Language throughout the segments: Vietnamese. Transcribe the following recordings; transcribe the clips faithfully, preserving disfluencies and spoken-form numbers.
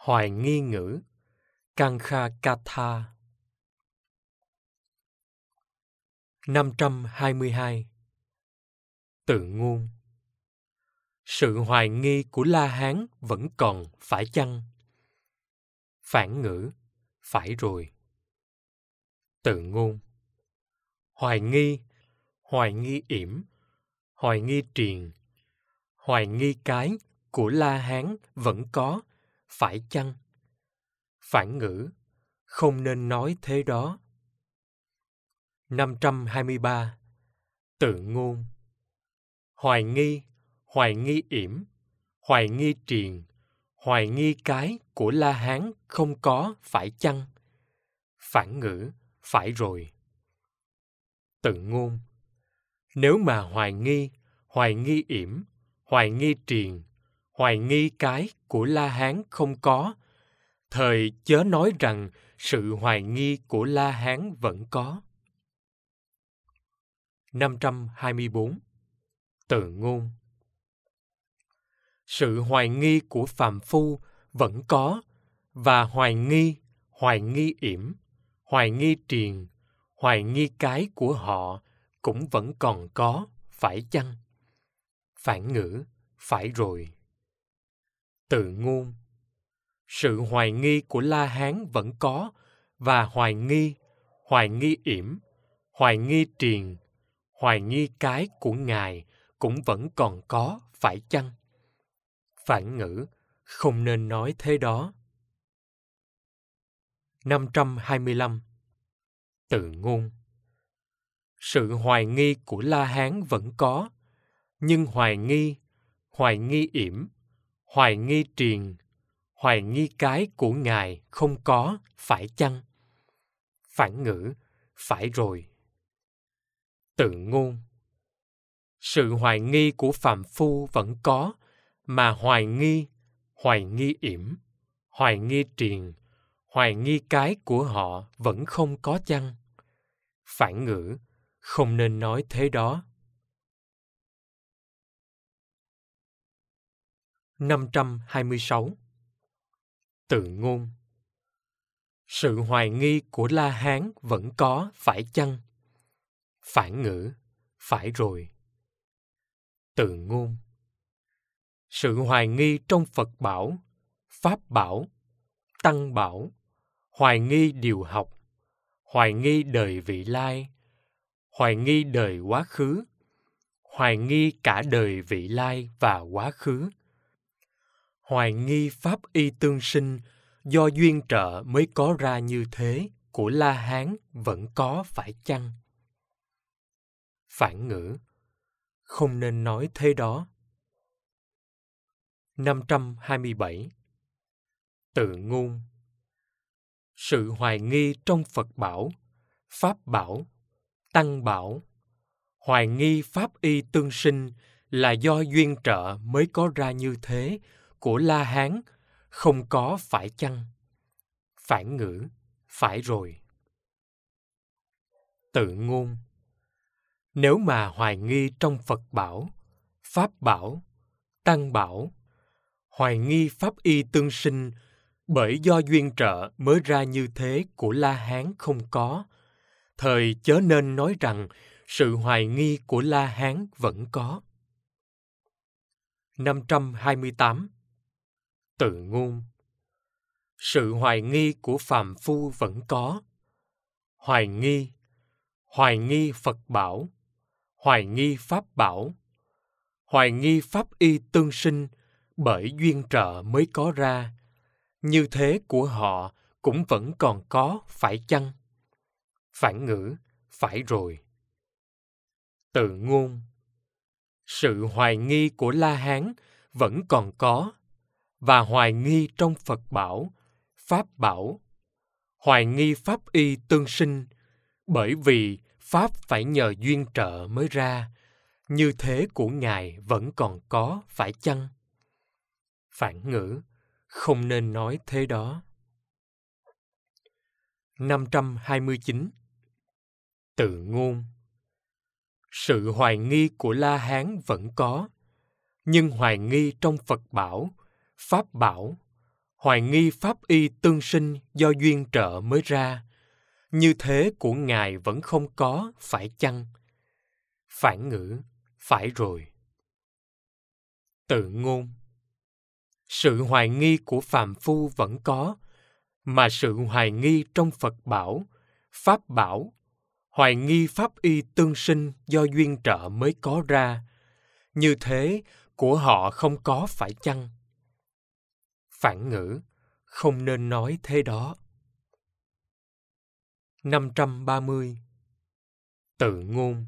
Hoài nghi ngữ, Kankha Katha. năm trăm hai mươi hai. Tự ngôn. Sự hoài nghi của La Hán vẫn còn, phải chăng? Phản ngữ, phải rồi. Tự ngôn. Hoài nghi, hoài nghi yểm, hoài nghi triền, hoài nghi cái của La Hán vẫn có, phải chăng? Phản ngữ, không nên nói thế đó. năm trăm hai mươi ba. Tự ngôn. Hoài nghi, hoài nghi yểm, hoài nghi triền, hoài nghi cái của La Hán không có, phải chăng? Phản ngữ, phải rồi. Tự ngôn. Nếu mà hoài nghi, hoài nghi yểm, hoài nghi triền, hoài nghi cái của La Hán không có, thời chớ nói rằng sự hoài nghi của La Hán vẫn có. năm trăm hai mươi bốn. Tự ngôn. Sự hoài nghi của phàm phu vẫn có, và hoài nghi, hoài nghi yểm, hoài nghi triền, hoài nghi cái của họ cũng vẫn còn có, phải chăng? Phản ngữ, phải rồi. Tự ngôn. Sự hoài nghi của La Hán vẫn có, và hoài nghi, hoài nghi yểm, hoài nghi triền, hoài nghi cái của Ngài cũng vẫn còn có, phải chăng? Phản ngữ, không nên nói thế đó. năm trăm hai mươi lăm. Tự ngôn. Sự hoài nghi của La Hán vẫn có, nhưng hoài nghi, hoài nghi yểm, hoài nghi triền, hoài nghi cái của Ngài không có, phải chăng? Phản ngữ, phải rồi. Tự ngôn. Sự hoài nghi của phàm phu vẫn có, mà hoài nghi, hoài nghi yểm, hoài nghi triền, hoài nghi cái của họ vẫn không có chăng? Phản ngữ, không nên nói thế đó. năm trăm hai mươi sáu. Tự ngôn. Sự hoài nghi của La Hán vẫn có, phải chăng? Phản ngữ, phải rồi. Tự ngôn. Sự hoài nghi trong Phật bảo, Pháp bảo, Tăng bảo, hoài nghi điều học, hoài nghi đời vị lai, hoài nghi đời quá khứ, hoài nghi cả đời vị lai và quá khứ, hoài nghi pháp y tương sinh do duyên trợ mới có ra như thế của La Hán vẫn có, phải chăng? Phản ngữ, không nên nói thế đó. năm trăm hai mươi bảy. Tự ngôn. Sự hoài nghi trong Phật bảo, Pháp bảo, Tăng bảo, hoài nghi pháp y tương sinh là do duyên trợ mới có ra như thế của La Hán không có, phải chăng? Phản ngữ, phải rồi. Tự ngôn. Nếu mà hoài nghi trong Phật bảo, Pháp bảo, Tăng bảo, hoài nghi pháp y tương sinh bởi do duyên trợ mới ra như thế của La Hán không có, thời chớ nên nói rằng sự hoài nghi của La Hán vẫn có. năm trăm hai mươi tám. Tự ngôn. Sự hoài nghi của phàm phu vẫn có. Hoài nghi, hoài nghi Phật bảo, hoài nghi Pháp bảo, hoài nghi pháp y tương sinh bởi duyên trợ mới có ra, như thế của họ cũng vẫn còn có, phải chăng? Phản ngữ, phải rồi. Tự ngôn. Sự hoài nghi của La Hán vẫn còn có, và hoài nghi trong Phật bảo, Pháp bảo, hoài nghi pháp y tương sinh bởi vì Pháp phải nhờ duyên trợ mới ra, như thế của Ngài vẫn còn có, phải chăng? Phản ngữ, không nên nói thế đó. năm trăm hai mươi chín. Tự ngôn. Sự hoài nghi của La Hán vẫn có, nhưng hoài nghi trong Phật bảo, Pháp bảo, hoài nghi pháp y tương sinh do duyên trợ mới ra, như thế của Ngài vẫn không có, phải chăng? Phản ngữ, phải rồi. Tự ngôn. Sự hoài nghi của phàm phu vẫn có, mà sự hoài nghi trong Phật bảo, Pháp bảo, hoài nghi pháp y tương sinh do duyên trợ mới có ra, như thế của họ không có, phải chăng? Phản ngữ, không nên nói thế đó. năm trăm ba mươi. Tự ngôn.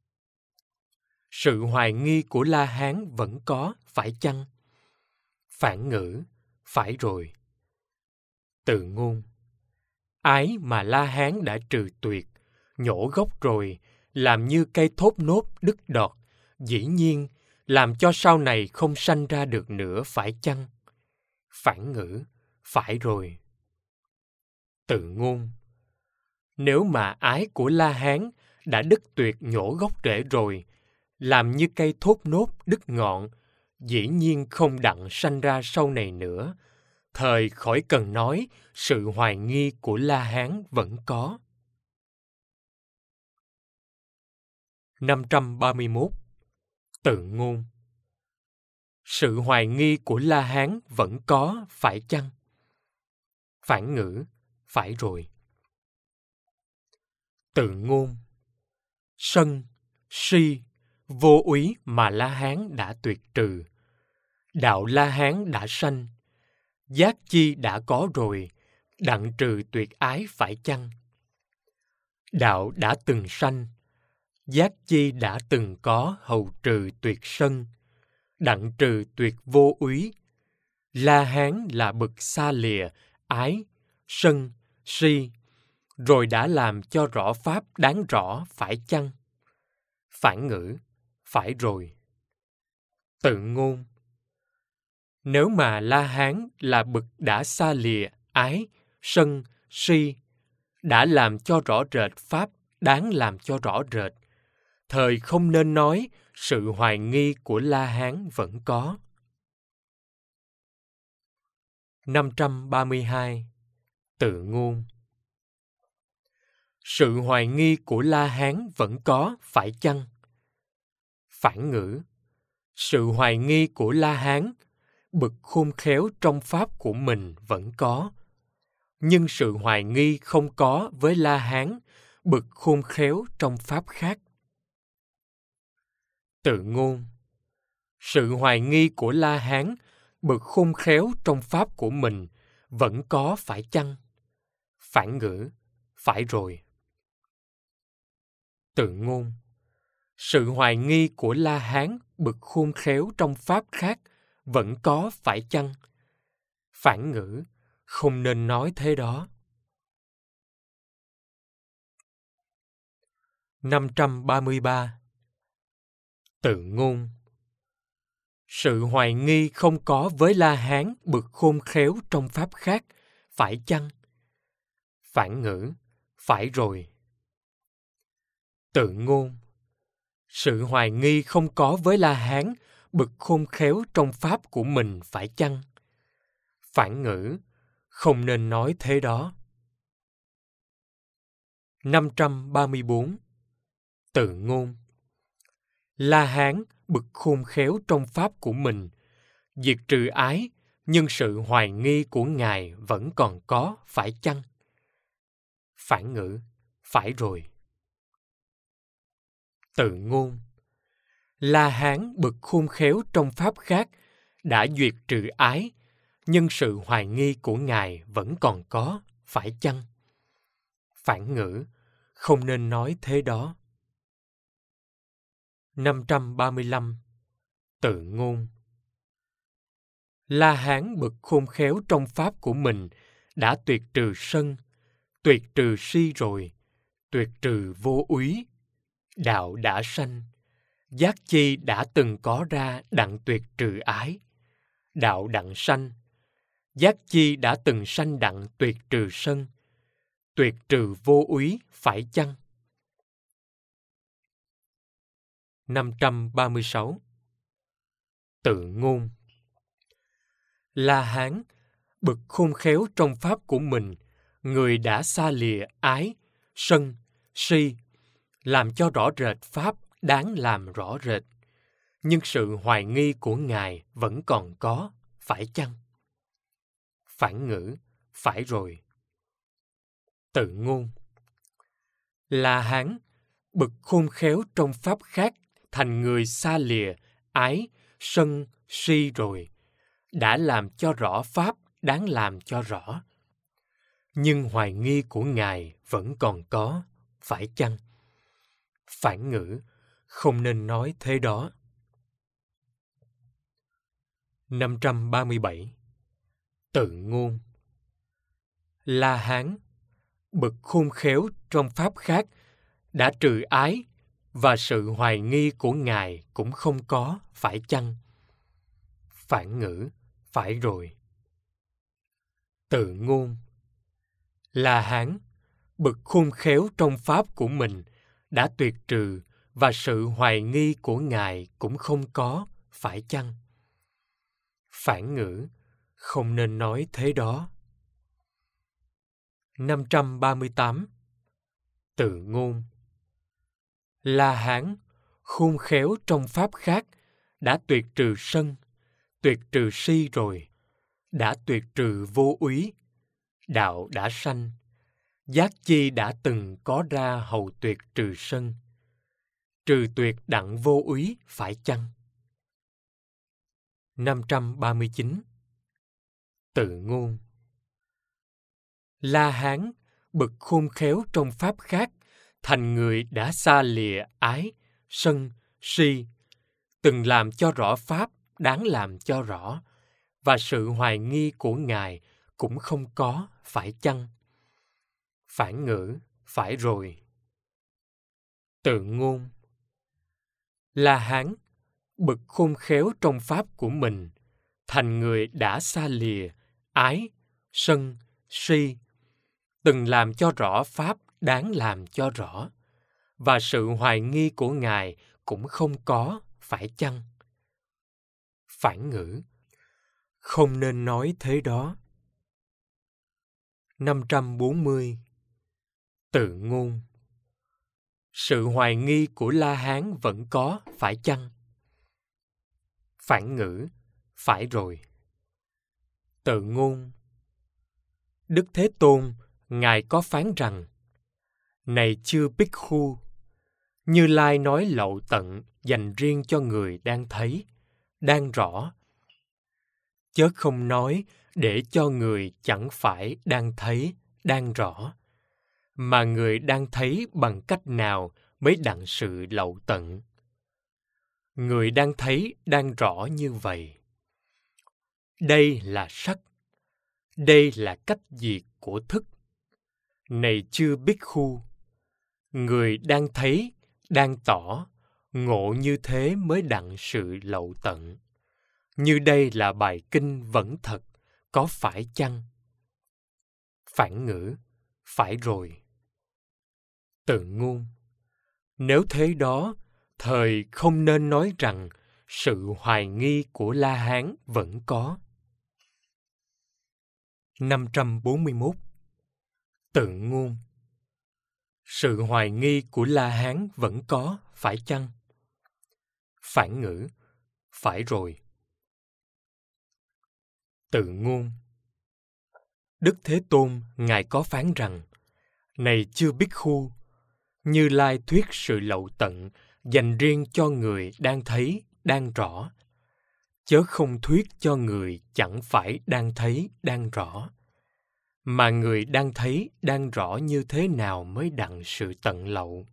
Sự hoài nghi của La Hán vẫn có, phải chăng? Phản ngữ, phải rồi. Tự ngôn. Ái mà La Hán đã trừ tuyệt, nhổ gốc rồi, làm như cây thốt nốt đứt đọt, dĩ nhiên làm cho sau này không sanh ra được nữa, phải chăng? Phản ngữ, phải rồi. Tự ngôn. Nếu mà ái của La Hán đã đứt tuyệt nhổ gốc rễ rồi, làm như cây thốt nốt đứt ngọn, dĩ nhiên không đặng sanh ra sau này nữa, thời khỏi cần nói sự hoài nghi của La Hán vẫn có. năm trăm ba mươi mốt. Tự ngôn. Sự hoài nghi của La Hán vẫn có, phải chăng? Phản ngữ, phải rồi. Tự ngôn. Sân, si, vô úy mà La Hán đã tuyệt trừ. Đạo La Hán đã sanh, giác chi đã có rồi, đặng trừ tuyệt ái, phải chăng? Đạo đã từng sanh, giác chi đã từng có hầu trừ tuyệt sân, đặng trừ tuyệt vô úy. La Hán là bậc xa lìa ái, sân, si, rồi đã làm cho rõ pháp đáng rõ, phải chăng? Phản ngữ, phải rồi. Tự ngôn. Nếu mà La Hán là bậc đã xa lìa ái, sân, si, đã làm cho rõ rệt pháp đáng làm cho rõ rệt, thời không nên nói sự hoài nghi của La Hán vẫn có. năm trăm ba mươi hai. Tự ngôn. Sự hoài nghi của La Hán vẫn có, phải chăng? Phản ngữ. Sự hoài nghi của La Hán, bậc khôn khéo trong pháp của mình vẫn có, nhưng sự hoài nghi không có với La Hán, bậc khôn khéo trong pháp khác. Tự ngôn. Sự hoài nghi của La Hán, bậc khôn khéo trong pháp của mình vẫn có, phải chăng? Phản ngữ, phải rồi. Tự ngôn. Sự hoài nghi của La Hán, bậc khôn khéo trong pháp khác vẫn có, phải chăng? Phản ngữ, không nên nói thế đó. năm trăm ba mươi ba. Tự ngôn. Sự hoài nghi không có với La Hán, bậc khôn khéo trong pháp khác, phải chăng? Phản ngữ, phải rồi. Tự ngôn. Sự hoài nghi không có với La Hán, bậc khôn khéo trong pháp của mình, phải chăng? Phản ngữ, không nên nói thế đó. năm trăm ba mươi bốn. Tự ngôn. La Hán, bậc khôn khéo trong pháp của mình, diệt trừ ái, nhưng sự hoài nghi của Ngài vẫn còn có, phải chăng? Phản ngữ, phải rồi. Tự ngôn. La Hán, bậc khôn khéo trong pháp khác, đã duyệt trừ ái, nhưng sự hoài nghi của Ngài vẫn còn có, phải chăng? Phản ngữ, không nên nói thế đó. năm trăm ba mươi lăm. Tự ngôn. La Hán, bậc khôn khéo trong pháp của mình, đã tuyệt trừ sân, tuyệt trừ si rồi, tuyệt trừ vô úy. Đạo đã sanh, giác chi đã từng có ra đặng tuyệt trừ ái. Đạo đặng sanh, giác chi đã từng sanh đặng tuyệt trừ sân, tuyệt trừ vô úy, phải chăng? năm trăm ba mươi sáu. Tự ngôn. La Hán, bực khôn khéo trong pháp của mình, người đã xa lìa ái, sân, si, làm cho rõ rệt pháp đáng làm rõ rệt. Nhưng sự hoài nghi của Ngài vẫn còn có, phải chăng? Phản ngữ, phải rồi. Tự ngôn. La Hán, bực khôn khéo trong pháp khác, thành người xa lìa, ái, sân, si rồi, đã làm cho rõ pháp đáng làm cho rõ. Nhưng hoài nghi của Ngài vẫn còn có, phải chăng? Phản ngữ, không nên nói thế đó. năm trăm ba mươi bảy. Tự ngôn. La Hán, bực khôn khéo trong pháp khác, đã trừ ái, và sự hoài nghi của Ngài cũng không có, phải chăng? Phản ngữ, phải rồi. Tự ngôn. La Hán, bực khôn khéo trong pháp của mình, đã tuyệt trừ, và sự hoài nghi của Ngài cũng không có, phải chăng? Phản ngữ, không nên nói thế đó. năm trăm ba mươi tám. Tự ngôn. La Hán, khôn khéo trong pháp khác, đã tuyệt trừ sân, tuyệt trừ si rồi, đã tuyệt trừ vô úy, đạo đã sanh, giác chi đã từng có ra hầu tuyệt trừ sân, trừ tuyệt đặng vô úy, phải chăng? năm trăm ba mươi chín. Tự ngôn. La Hán, bực khôn khéo trong pháp khác, thành người đã xa lìa ái, sân, si, từng làm cho rõ pháp đáng làm cho rõ, và sự hoài nghi của Ngài cũng không có, phải chăng? Phản ngữ, phải rồi. Tự ngôn. La Hán, bực khôn khéo trong pháp của mình, thành người đã xa lìa ái, sân, si, từng làm cho rõ pháp đáng làm cho rõ, và sự hoài nghi của Ngài cũng không có, phải chăng? Phản ngữ, không nên nói thế đó. năm trăm bốn mươi. Tự ngôn. Sự hoài nghi của La Hán vẫn có, phải chăng? Phản ngữ, phải rồi. Tự ngôn. Đức Thế Tôn, Ngài có phán rằng: Này chư Bhikkhu, Như Lai nói lậu tận dành riêng cho người đang thấy, đang rõ, chớ không nói để cho người chẳng phải đang thấy, đang rõ, mà người đang thấy bằng cách nào mới đặng sự lậu tận. Người đang thấy, đang rõ như vậy. Đây là sắc. Đây là cách diệt của thức. Này chư Bhikkhu, người đang thấy, đang tỏ, ngộ như thế mới đặng sự lậu tận. Như đây là bài kinh vẫn thật, có phải chăng? Phản ngữ, phải rồi. Tự ngôn. Nếu thế đó, thời không nên nói rằng sự hoài nghi của La Hán vẫn có. năm trăm bốn mươi mốt. Tự ngôn. Sự hoài nghi của La Hán vẫn có, phải chăng? Phản ngữ, phải rồi. Tự ngôn. Đức Thế Tôn, Ngài có phán rằng: Này chư Bhikkhu, Như Lai thuyết sự lậu tận dành riêng cho người đang thấy, đang rõ, chớ không thuyết cho người chẳng phải đang thấy, đang rõ, mà người đang thấy, đang rõ như thế nào mới đặng sự tận lậu.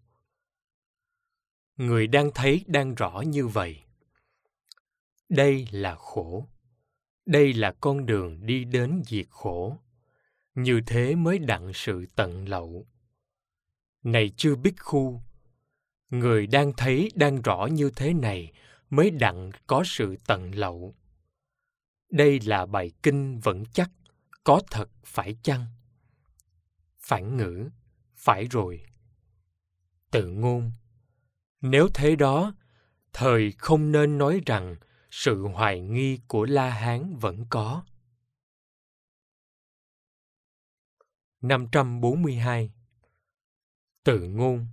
Người đang thấy, đang rõ như vậy. Đây là khổ. Đây là con đường đi đến diệt khổ. Như thế mới đặng sự tận lậu. Này chư Bhikkhu, người đang thấy, đang rõ như thế này mới đặng có sự tận lậu. Đây là bài kinh vững chắc, có thật, phải chăng? Phản ngữ, phải rồi. Tự ngôn. Nếu thế đó, thời không nên nói rằng sự hoài nghi của La Hán vẫn có. năm trăm bốn mươi hai. Tự ngôn.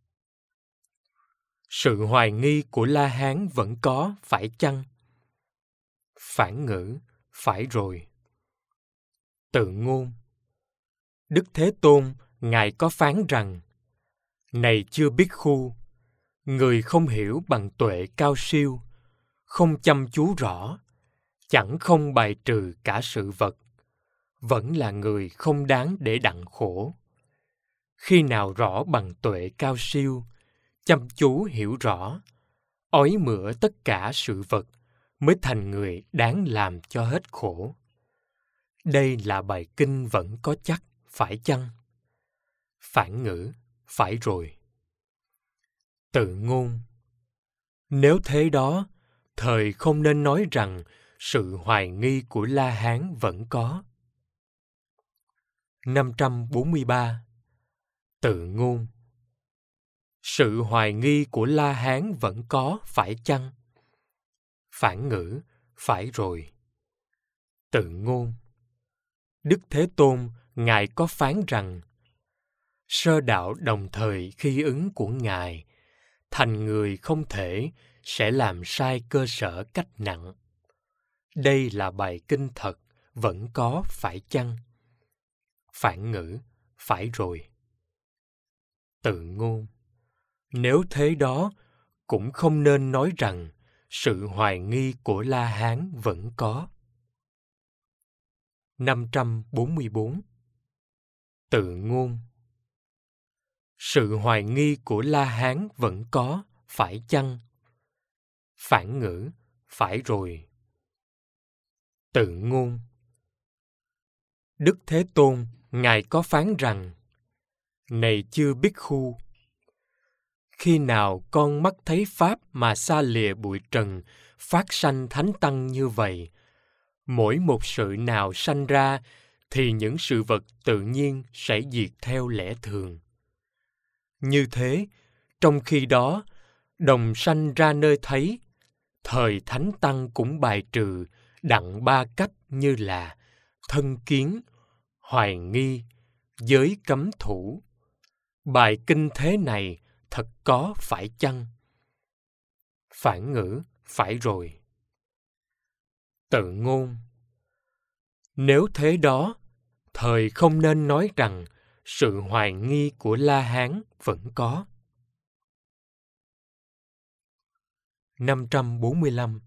Sự hoài nghi của La Hán vẫn có, phải chăng? Phản ngữ, phải rồi. Tự ngôn. Đức Thế Tôn, Ngài có phán rằng: Này chưa biết khu, người không hiểu bằng tuệ cao siêu, không chăm chú rõ, chẳng không bài trừ cả sự vật, vẫn là người không đáng để đặng khổ. Khi nào rõ bằng tuệ cao siêu, chăm chú hiểu rõ, ói mửa tất cả sự vật, mới thành người đáng làm cho hết khổ. Đây là bài kinh vẫn có chắc, phải chăng? Phản ngữ, phải rồi. Tự ngôn. Nếu thế đó, thời không nên nói rằng sự hoài nghi của La Hán vẫn có. năm trăm bốn mươi ba. Tự ngôn. Sự hoài nghi của La Hán vẫn có, phải chăng? Phản ngữ, phải rồi. Tự ngôn. Đức Thế Tôn, Ngài có phán rằng: Sơ đạo đồng thời khi ứng của Ngài, thành người không thể, sẽ làm sai cơ sở cách nặng. Đây là bài kinh thật, vẫn có, phải chăng? Phản ngữ, phải rồi. Tự ngôn. Nếu thế đó, cũng không nên nói rằng sự hoài nghi của La Hán vẫn có. năm trăm bốn mươi bốn. Tự ngôn. Sự hoài nghi của La Hán vẫn có, phải chăng? Phản ngữ, phải rồi. Tự ngôn. Đức Thế Tôn, Ngài có phán rằng: Này chưa biết khu, khi nào con mắt thấy Pháp mà xa lìa bụi trần, phát sanh thánh tăng như vậy, mỗi một sự nào sanh ra, thì những sự vật tự nhiên sẽ diệt theo lẽ thường. Như thế, trong khi đó, đồng sanh ra nơi thấy, thời thánh tăng cũng bài trừ đặng ba cách như là thân kiến, hoài nghi, giới cấm thủ. Bài kinh thế này thật có, phải chăng? Phản ngữ, phải rồi. Tự ngôn. Nếu thế đó, thời không nên nói rằng sự hoài nghi của La Hán vẫn có. năm trăm bốn mươi lăm.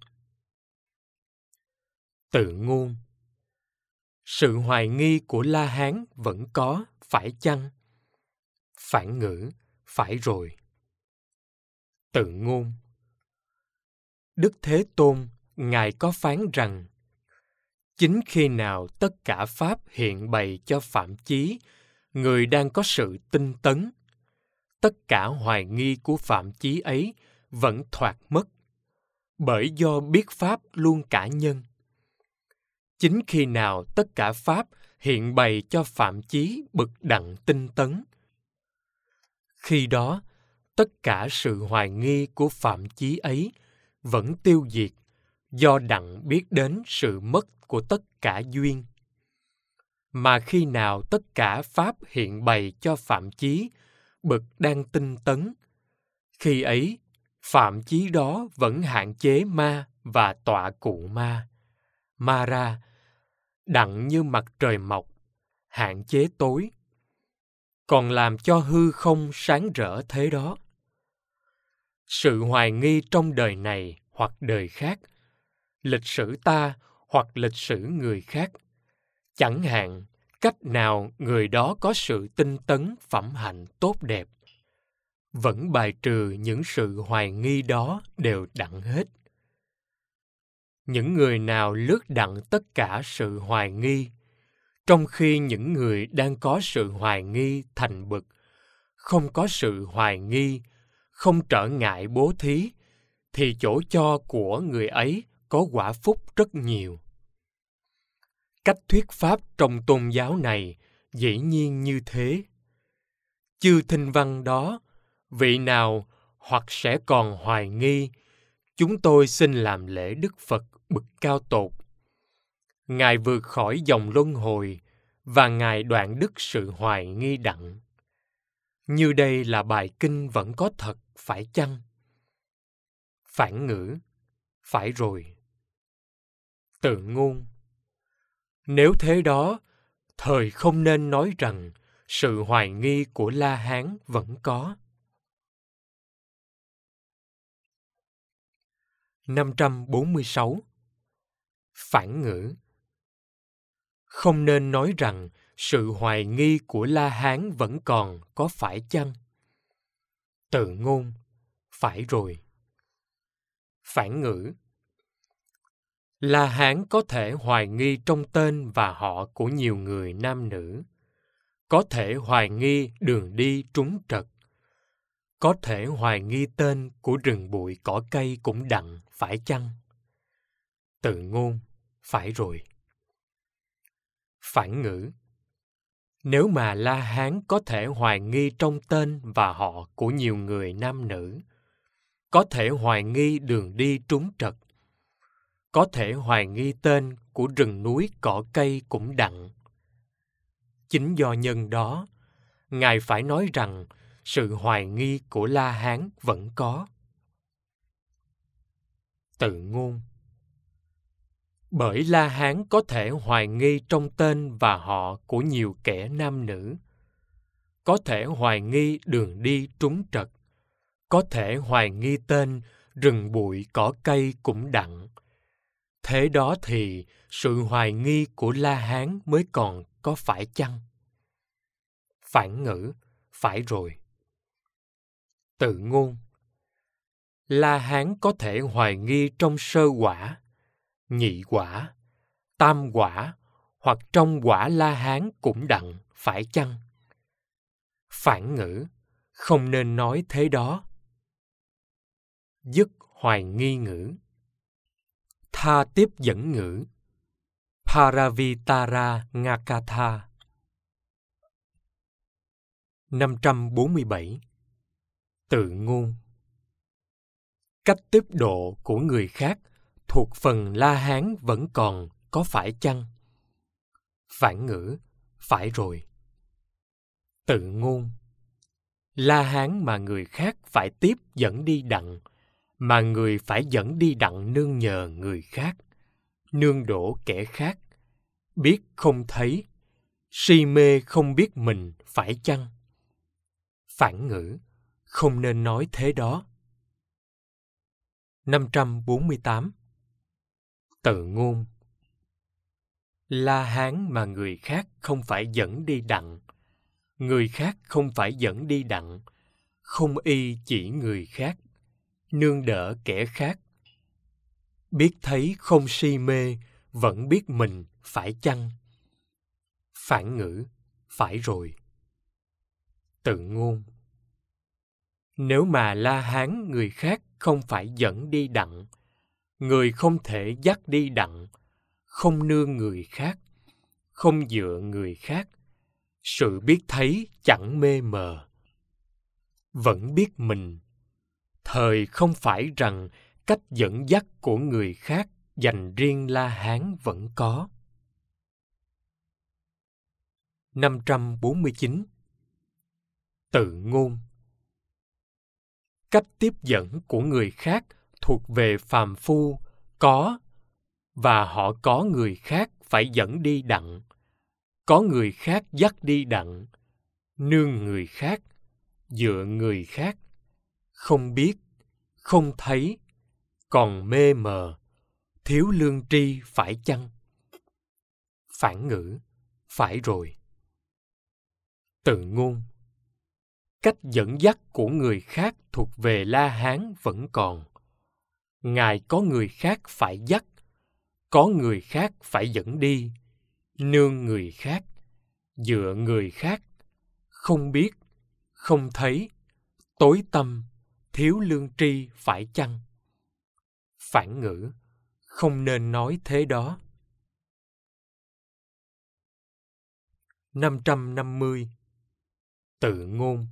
Tự ngôn. Sự hoài nghi của La Hán vẫn có, phải chăng? Phản ngữ, phải rồi. Tự ngôn. Đức Thế Tôn, Ngài có phán rằng: Chính khi nào tất cả Pháp hiện bày cho phạm chí, người đang có sự tinh tấn, tất cả hoài nghi của phạm chí ấy vẫn thoạt mất, bởi do biết Pháp luôn cả nhân. Chính khi nào tất cả Pháp hiện bày cho phạm chí bực đặng tinh tấn, khi đó tất cả sự hoài nghi của phạm chí ấy vẫn tiêu diệt, do đặng biết đến sự mất của tất cả duyên. Mà khi nào tất cả Pháp hiện bày cho phạm chí bực đang tinh tấn, khi ấy phạm chí đó vẫn hạn chế ma và tọa cụ ma, ma ra, đặng như mặt trời mọc, hạn chế tối, còn làm cho hư không sáng rỡ thế đó. Sự hoài nghi trong đời này hoặc đời khác, lịch sử ta hoặc lịch sử người khác, chẳng hạn cách nào người đó có sự tinh tấn phẩm hạnh tốt đẹp, vẫn bài trừ những sự hoài nghi đó đều đặng hết. Những người nào lướt đặng tất cả sự hoài nghi, trong khi những người đang có sự hoài nghi thành bực, không có sự hoài nghi, không trở ngại bố thí, thì chỗ cho của người ấy có quả phúc rất nhiều. Cách thuyết pháp trong tôn giáo này dĩ nhiên như thế. Chư thinh văn đó, vị nào hoặc sẽ còn hoài nghi, chúng tôi xin làm lễ Đức Phật bực cao tột. Ngài vượt khỏi dòng luân hồi, và Ngài đoạn đức sự hoài nghi đặng. Như đây là bài kinh vẫn có thật, phải chăng? Phản ngữ, phải rồi. Tự ngôn, nếu thế đó, thời không nên nói rằng sự hoài nghi của La Hán vẫn có. năm trăm bốn mươi sáu. Phản ngữ, không nên nói rằng sự hoài nghi của La Hán vẫn còn, có phải chăng? Tự ngôn, phải rồi. Phản ngữ, La Hán có thể hoài nghi trong tên và họ của nhiều người nam nữ, có thể hoài nghi đường đi trúng trật, có thể hoài nghi tên của rừng bụi cỏ cây cũng đặng, phải chăng? Tự ngôn, phải rồi. Phản ngữ, nếu mà La Hán có thể hoài nghi trong tên và họ của nhiều người nam nữ, có thể hoài nghi đường đi trúng trật, có thể hoài nghi tên của rừng núi cỏ cây cũng đặng. Chính do nhân đó, Ngài phải nói rằng sự hoài nghi của La Hán vẫn có. Tự ngôn, bởi La Hán có thể hoài nghi trong tên và họ của nhiều kẻ nam nữ, có thể hoài nghi đường đi trúng trật, có thể hoài nghi tên rừng bụi cỏ cây cũng đặng. Thế đó thì sự hoài nghi của La Hán mới còn, có phải chăng? Phản ngữ, phải rồi. Tự ngôn, La Hán có thể hoài nghi trong sơ quả, nhị quả, tam quả hoặc trong quả La Hán cũng đặng, phải chăng? Phản ngữ, không nên nói thế đó. Dứt hoài nghi ngữ. Tha tiếp dẫn ngữ. Paravitara Ngakatha. năm trăm bốn mươi bảy. Tự ngôn, cách tiếp độ của người khác thuộc phần La Hán vẫn còn, có phải chăng? Phản ngữ, phải rồi. Tự ngôn, La Hán mà người khác phải tiếp dẫn đi đặng, mà người phải dẫn đi đặng nương nhờ người khác, nương đổ kẻ khác, biết không thấy, si mê không biết mình, phải chăng? Phản ngữ, không nên nói thế đó. năm trăm bốn mươi tám. Tự ngôn, La Hán mà người khác không phải dẫn đi đặng, người khác không phải dẫn đi đặng, không y chỉ người khác, nương đỡ kẻ khác, biết thấy không si mê, vẫn biết mình, phải chăng? Phản ngữ, phải rồi. Tự ngôn, nếu mà La Hán người khác không phải dẫn đi đặng, người không thể dắt đi đặng, không nương người khác, không dựa người khác, sự biết thấy chẳng mê mờ, vẫn biết mình, thời không phải rằng cách dẫn dắt của người khác dành riêng La Hán vẫn có. năm trăm bốn mươi chín. Tự ngôn, cách tiếp dẫn của người khác thuộc về phàm phu có, và họ có người khác phải dẫn đi đặng, có người khác dắt đi đặng, nương người khác, dựa người khác, không biết, không thấy, còn mê mờ, thiếu lương tri, phải chăng? Phản ngữ, phải rồi. Tự ngôn, cách dẫn dắt của người khác thuộc về La Hán vẫn còn. Ngài có người khác phải dắt, có người khác phải dẫn đi, nương người khác, dựa người khác, không biết, không thấy, tối tâm, thiếu lương tri, phải chăng? Phản ngữ, không nên nói thế đó. năm trăm năm mươi. Tự ngôn,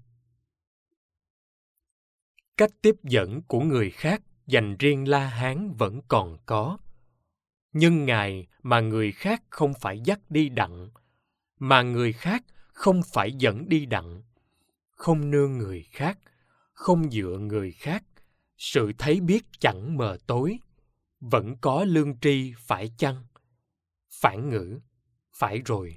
cách tiếp dẫn của người khác dành riêng La Hán vẫn còn có. Nhưng Ngài mà người khác không phải dắt đi đặng, mà người khác không phải dẫn đi đặng, không nương người khác, không dựa người khác, sự thấy biết chẳng mờ tối, vẫn có lương tri phải chăng? Phản ngữ, phải rồi.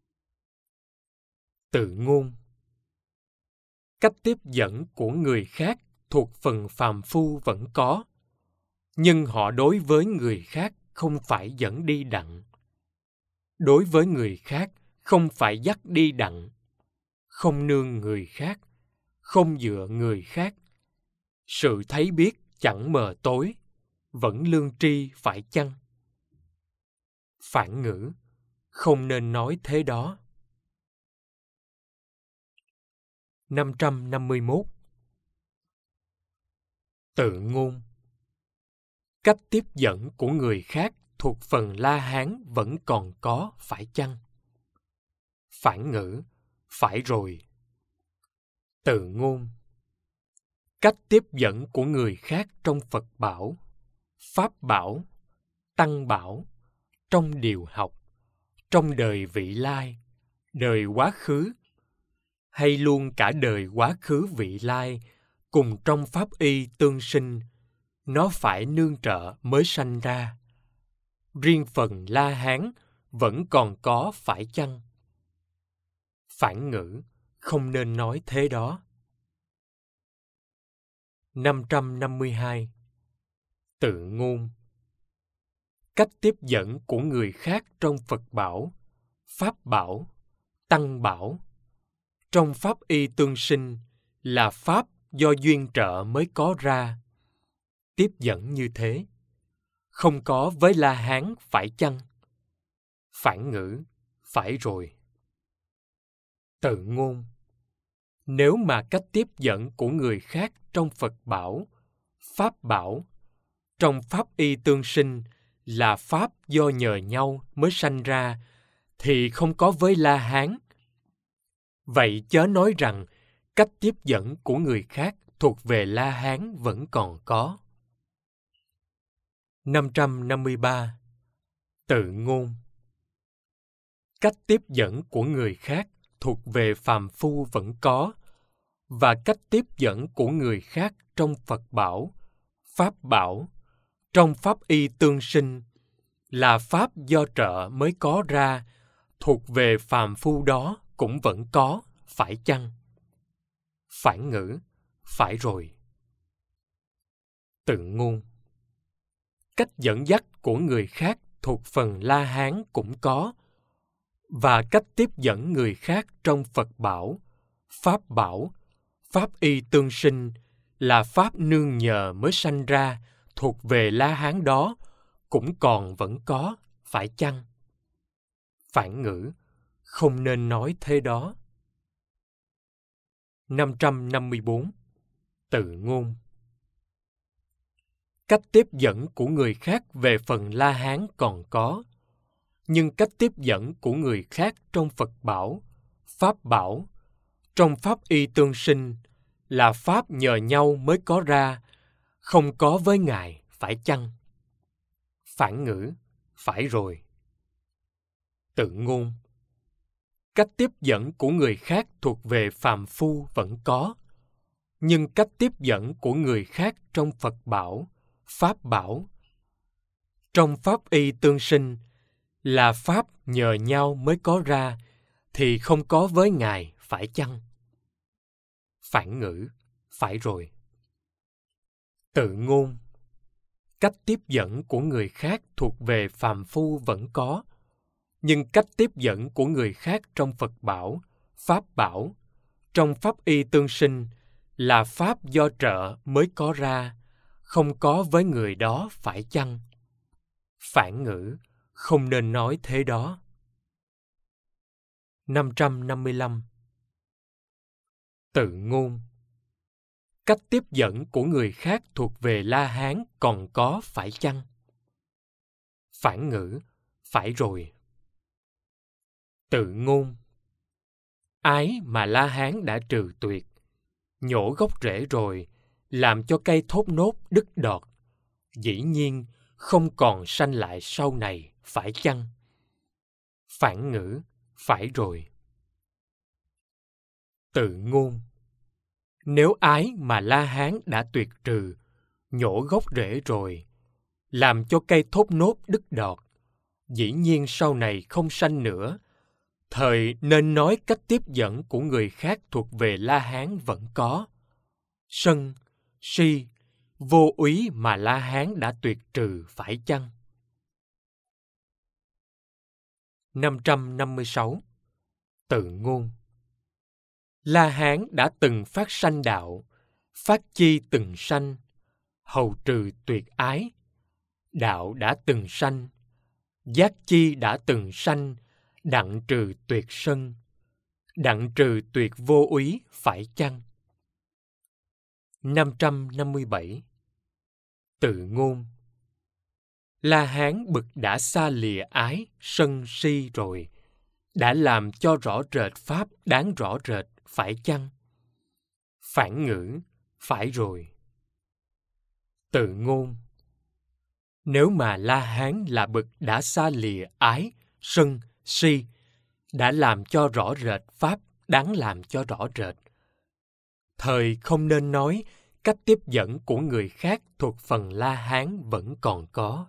Tự ngôn. Cách tiếp dẫn của người khác thuộc phần phàm phu vẫn có, nhưng họ đối với người khác không phải dẫn đi đặng. Đối với người khác không phải dắt đi đặng, không nương người khác, không dựa người khác. Sự thấy biết chẳng mờ tối, vẫn lương tri phải chăng? Phản ngữ, không nên nói thế đó. năm trăm năm mươi mốt. Tự ngôn. Cách tiếp dẫn của người khác thuộc phần La Hán vẫn còn có, phải chăng? Phản ngữ, phải rồi. Tự ngôn. Cách tiếp dẫn của người khác trong Phật bảo, Pháp bảo, Tăng bảo, trong điều học, trong đời vị lai, đời quá khứ, hay luôn cả đời quá khứ vị lai, cùng trong pháp y tương sinh, nó phải nương trợ mới sanh ra. Riêng phần La Hán vẫn còn có, phải chăng? Phản ngữ, không nên nói thế đó. năm trăm năm mươi hai. Tự ngôn. Cách tiếp dẫn của người khác trong Phật bảo, Pháp bảo, Tăng bảo, trong pháp y tương sinh là pháp do duyên trợ mới có ra. Tiếp dẫn như thế, không có với La Hán, phải chăng? Phản ngữ, phải rồi. Tự ngôn. Nếu mà cách tiếp dẫn của người khác trong Phật bảo, Pháp bảo, trong pháp y tương sinh là pháp do nhờ nhau mới sanh ra, thì không có với La Hán. Vậy chớ nói rằng cách tiếp dẫn của người khác thuộc về La Hán vẫn còn có. năm trăm năm mươi ba. Tự ngôn. Cách tiếp dẫn của người khác thuộc về phàm phu vẫn có, và cách tiếp dẫn của người khác trong Phật bảo, Pháp bảo, trong pháp y tương sinh là pháp do trợ mới có ra, thuộc về phàm phu đó cũng vẫn có, phải chăng? Phản ngữ, phải rồi. Tự ngôn. Cách dẫn dắt của người khác thuộc phần La Hán cũng có, và cách tiếp dẫn người khác trong Phật bảo, Pháp bảo, pháp y tương sinh là pháp nương nhờ mới sanh ra, thuộc về La Hán đó cũng còn vẫn có, phải chăng? Phản ngữ, không nên nói thế đó. năm trăm năm mươi bốn. Tự ngôn. Cách tiếp dẫn của người khác về phần La Hán còn có, nhưng cách tiếp dẫn của người khác trong Phật bảo, Pháp bảo, trong pháp y tương sinh là pháp nhờ nhau mới có ra, không có với Ngài, phải chăng? Phản ngữ, phải rồi. Tự ngôn. Cách tiếp dẫn của người khác thuộc về phàm phu vẫn có, nhưng cách tiếp dẫn của người khác trong Phật bảo, Pháp bảo, trong pháp y tương sinh là pháp nhờ nhau mới có ra, thì không có với Ngài, phải chăng? Phản ngữ, phải rồi. Tự ngôn. Cách tiếp dẫn của người khác thuộc về phàm phu vẫn có, nhưng cách tiếp dẫn của người khác trong Phật bảo, Pháp bảo, trong pháp y tương sinh là pháp do trợ mới có ra, không có với người đó, phải chăng? Phản ngữ, không nên nói thế đó. năm trăm năm mươi lăm. Tự ngôn. Cách tiếp dẫn của người khác thuộc về La Hán còn có, phải chăng? Phản ngữ, phải rồi. Tự ngôn. Ái mà La Hán đã trừ tuyệt, nhổ gốc rễ rồi, làm cho cây thốt nốt đứt đọt, dĩ nhiên không còn sanh lại sau này, phải chăng? Phản ngữ, phải rồi. Tự ngôn. Nếu ái mà La Hán đã tuyệt trừ, nhổ gốc rễ rồi, làm cho cây thốt nốt đứt đọt, dĩ nhiên sau này không sanh nữa, thời nên nói cách tiếp dẫn của người khác thuộc về La Hán vẫn có. Sân, si, vô úy mà La Hán đã tuyệt trừ phải chăng? năm trăm năm mươi sáu. Tự ngôn. La Hán đã từng phát sanh đạo, phát chi từng sanh, hầu trừ tuyệt ái. Đạo đã từng sanh, giác chi đã từng sanh, đặng trừ tuyệt sân, đặng trừ tuyệt vô úy phải chăng? năm trăm năm mươi bảy. Tự ngôn. La Hán bực đã xa lìa ái, sân si rồi, đã làm cho rõ rệt pháp đáng rõ rệt phải chăng? Phản ngữ, phải rồi. Tự ngôn. Nếu mà La Hán là bực đã xa lìa ái, sân, si, đã làm cho rõ rệt pháp đáng làm cho rõ rệt, thời không nên nói cách tiếp dẫn của người khác thuộc phần La Hán vẫn còn có.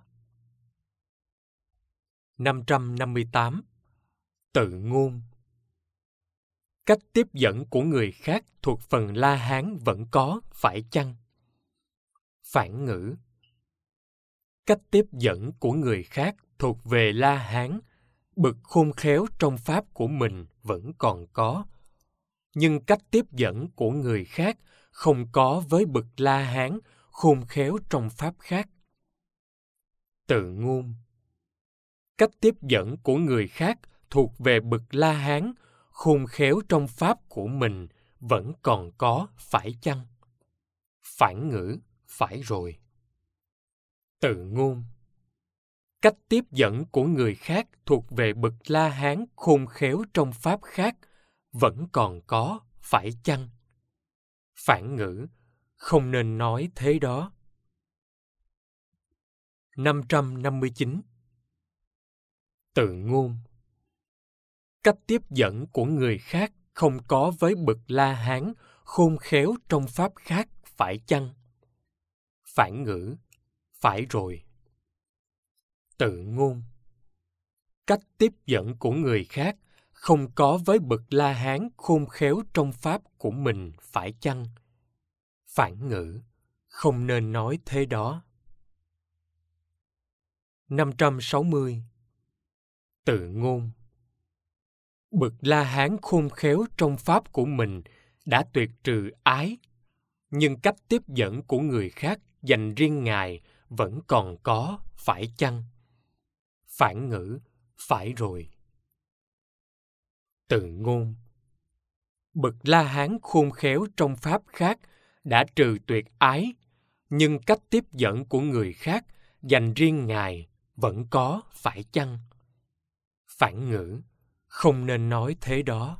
năm trăm năm mươi tám. Tự ngôn. Cách tiếp dẫn của người khác thuộc phần La Hán vẫn có phải chăng? Phản ngữ. Cách tiếp dẫn của người khác thuộc về La Hán, bực khôn khéo trong pháp của mình vẫn còn có, nhưng cách tiếp dẫn của người khác không có với bực La Hán khôn khéo trong pháp khác. Tự ngôn. Cách tiếp dẫn của người khác thuộc về bực La Hán khôn khéo trong pháp của mình vẫn còn có phải chăng? Phản ngữ, phải rồi. Tự ngôn. Cách tiếp dẫn của người khác thuộc về bậc La Hán khôn khéo trong pháp khác vẫn còn có, phải chăng? Phản ngữ, không nên nói thế đó. năm trăm năm mươi chín. Tự ngôn. Cách tiếp dẫn của người khác không có với bậc La Hán khôn khéo trong pháp khác, phải chăng? Phản ngữ, phải rồi. Tự ngôn. Cách tiếp dẫn của người khác không có với bậc La Hán khôn khéo trong pháp của mình, phải chăng? Phản ngữ, không nên nói thế đó. năm trăm sáu mươi. Tự ngôn. Bậc La Hán khôn khéo trong pháp của mình đã tuyệt trừ ái, nhưng cách tiếp dẫn của người khác dành riêng Ngài vẫn còn có, phải chăng? Phản ngữ, phải rồi. Tự ngôn. Bậc La Hán khôn khéo trong pháp khác đã trừ tuyệt ái, nhưng cách tiếp dẫn của người khác dành riêng Ngài vẫn có, phải chăng? Phản ngữ, không nên nói thế đó.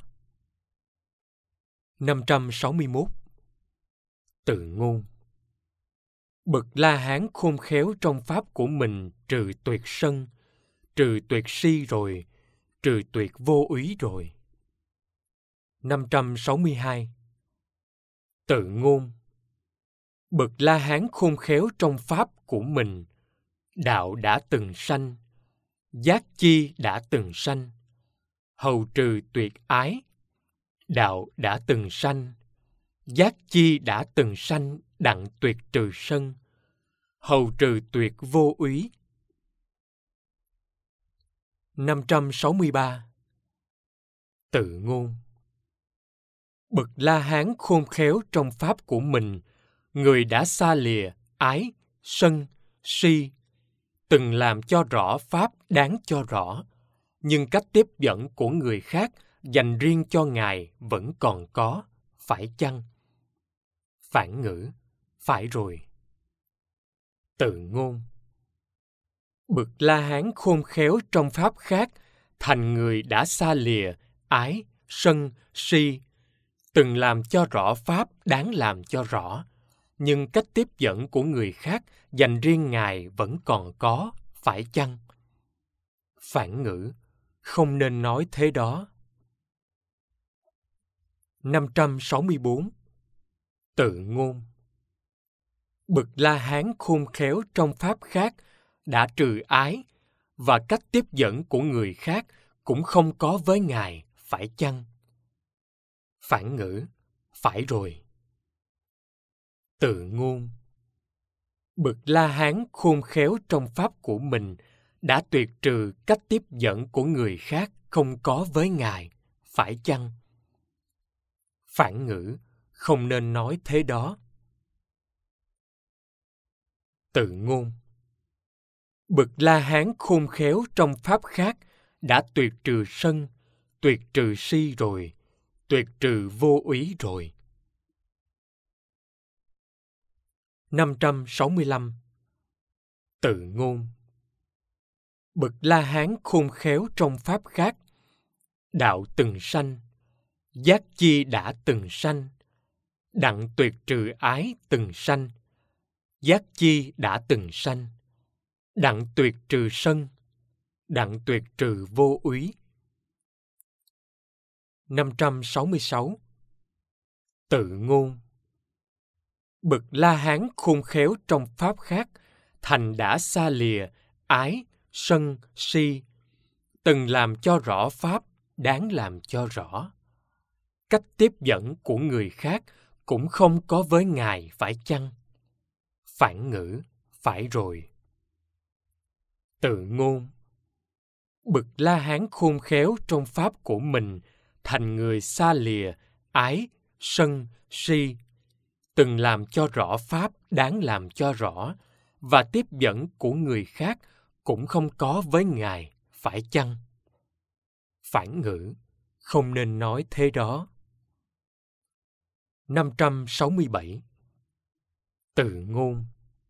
năm trăm sáu mươi mốt. Tự ngôn. Bậc La Hán khôn khéo trong pháp của mình trừ tuyệt sân, trừ tuyệt si rồi, trừ tuyệt vô úy rồi. năm trăm sáu mươi hai. Tự ngôn. Bậc La Hán khôn khéo trong pháp của mình, đạo đã từng sanh, giác chi đã từng sanh, hầu trừ tuyệt ái. Đạo đã từng sanh, giác chi đã từng sanh, đặng tuyệt trừ sân, hầu trừ tuyệt vô úy. năm trăm sáu mươi ba. Tự ngôn. Bậc La Hán khôn khéo trong pháp của mình, người đã xa lìa ái, sân, si, từng làm cho rõ pháp đáng cho rõ, nhưng cách tiếp dẫn của người khác dành riêng cho Ngài vẫn còn có, phải chăng? Phản ngữ, phải rồi. Tự ngôn. Bậc La Hán khôn khéo trong pháp khác thành người đã xa lìa ái, sân, si, từng làm cho rõ pháp đáng làm cho rõ, nhưng cách tiếp dẫn của người khác dành riêng Ngài vẫn còn có, phải chăng? Phản ngữ, không nên nói thế đó. năm trăm sáu mươi bốn. Tự ngôn. Bậc La Hán khôn khéo trong pháp khác đã trừ ái, và cách tiếp dẫn của người khác cũng không có với Ngài, phải chăng? Phản ngữ: phải rồi. Tự ngôn. Bậc La Hán khôn khéo trong pháp của mình đã tuyệt trừ cách tiếp dẫn của người khác không có với Ngài, phải chăng? Phản ngữ: không nên nói thế đó. Tự ngôn. Bậc La Hán khôn khéo trong pháp khác đã tuyệt trừ sân, tuyệt trừ si rồi, tuyệt trừ vô úy rồi. năm trăm sáu mươi lăm. Tự ngôn. Bậc La Hán khôn khéo trong pháp khác, đạo từng sanh, giác chi đã từng sanh, đặng tuyệt trừ ái từng sanh, giác chi đã từng sanh, đặng tuyệt trừ sân, đặng tuyệt trừ vô úy. năm trăm sáu mươi sáu. Tự ngôn. Bậc La Hán khôn khéo trong pháp khác thành đã xa lìa ái, sân, si, từng làm cho rõ pháp đáng làm cho rõ. Cách tiếp dẫn của người khác cũng không có với Ngài, phải chăng? Phản ngữ: phải rồi. Tự ngôn. Bậc La Hán khôn khéo trong pháp của mình thành người xa lìa ái, sân, si, từng làm cho rõ pháp đáng làm cho rõ, và tiếp dẫn của người khác cũng không có với Ngài, phải chăng? Phản ngữ: không nên nói thế đó. năm trăm sáu mươi bảy. Tự ngôn.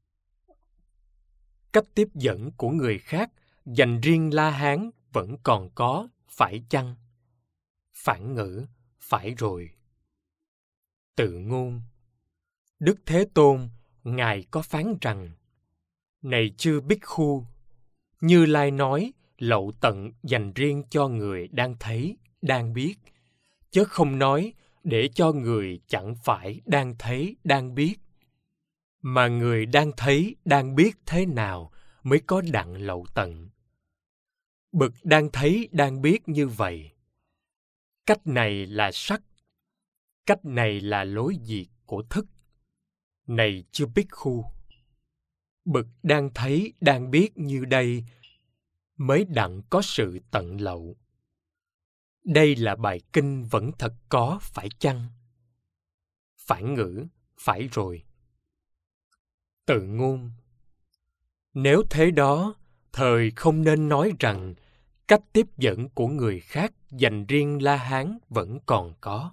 Cách tiếp dẫn của người khác dành riêng La Hán vẫn còn có, phải chăng? Phản ngữ: phải rồi. Tự ngôn. Đức Thế Tôn, Ngài có phán rằng: này chư Bhikkhu, Như Lai nói lậu tận dành riêng cho người đang thấy, đang biết, chớ không nói để cho người chẳng phải đang thấy, đang biết. Mà người đang thấy, đang biết thế nào mới có đặng lậu tận. Bậc đang thấy, đang biết như vậy. Cách này là sắc, cách này là lối diệt của thức. Này chư Bhikkhu, bậc đang thấy, đang biết như đây mới đặng có sự tận lậu. Đây là bài kinh vẫn thật có, phải chăng? Phản ngữ: phải rồi. Tự ngôn. Nếu thế đó, thời không nên nói rằng cách tiếp dẫn của người khác dành riêng La Hán vẫn còn có.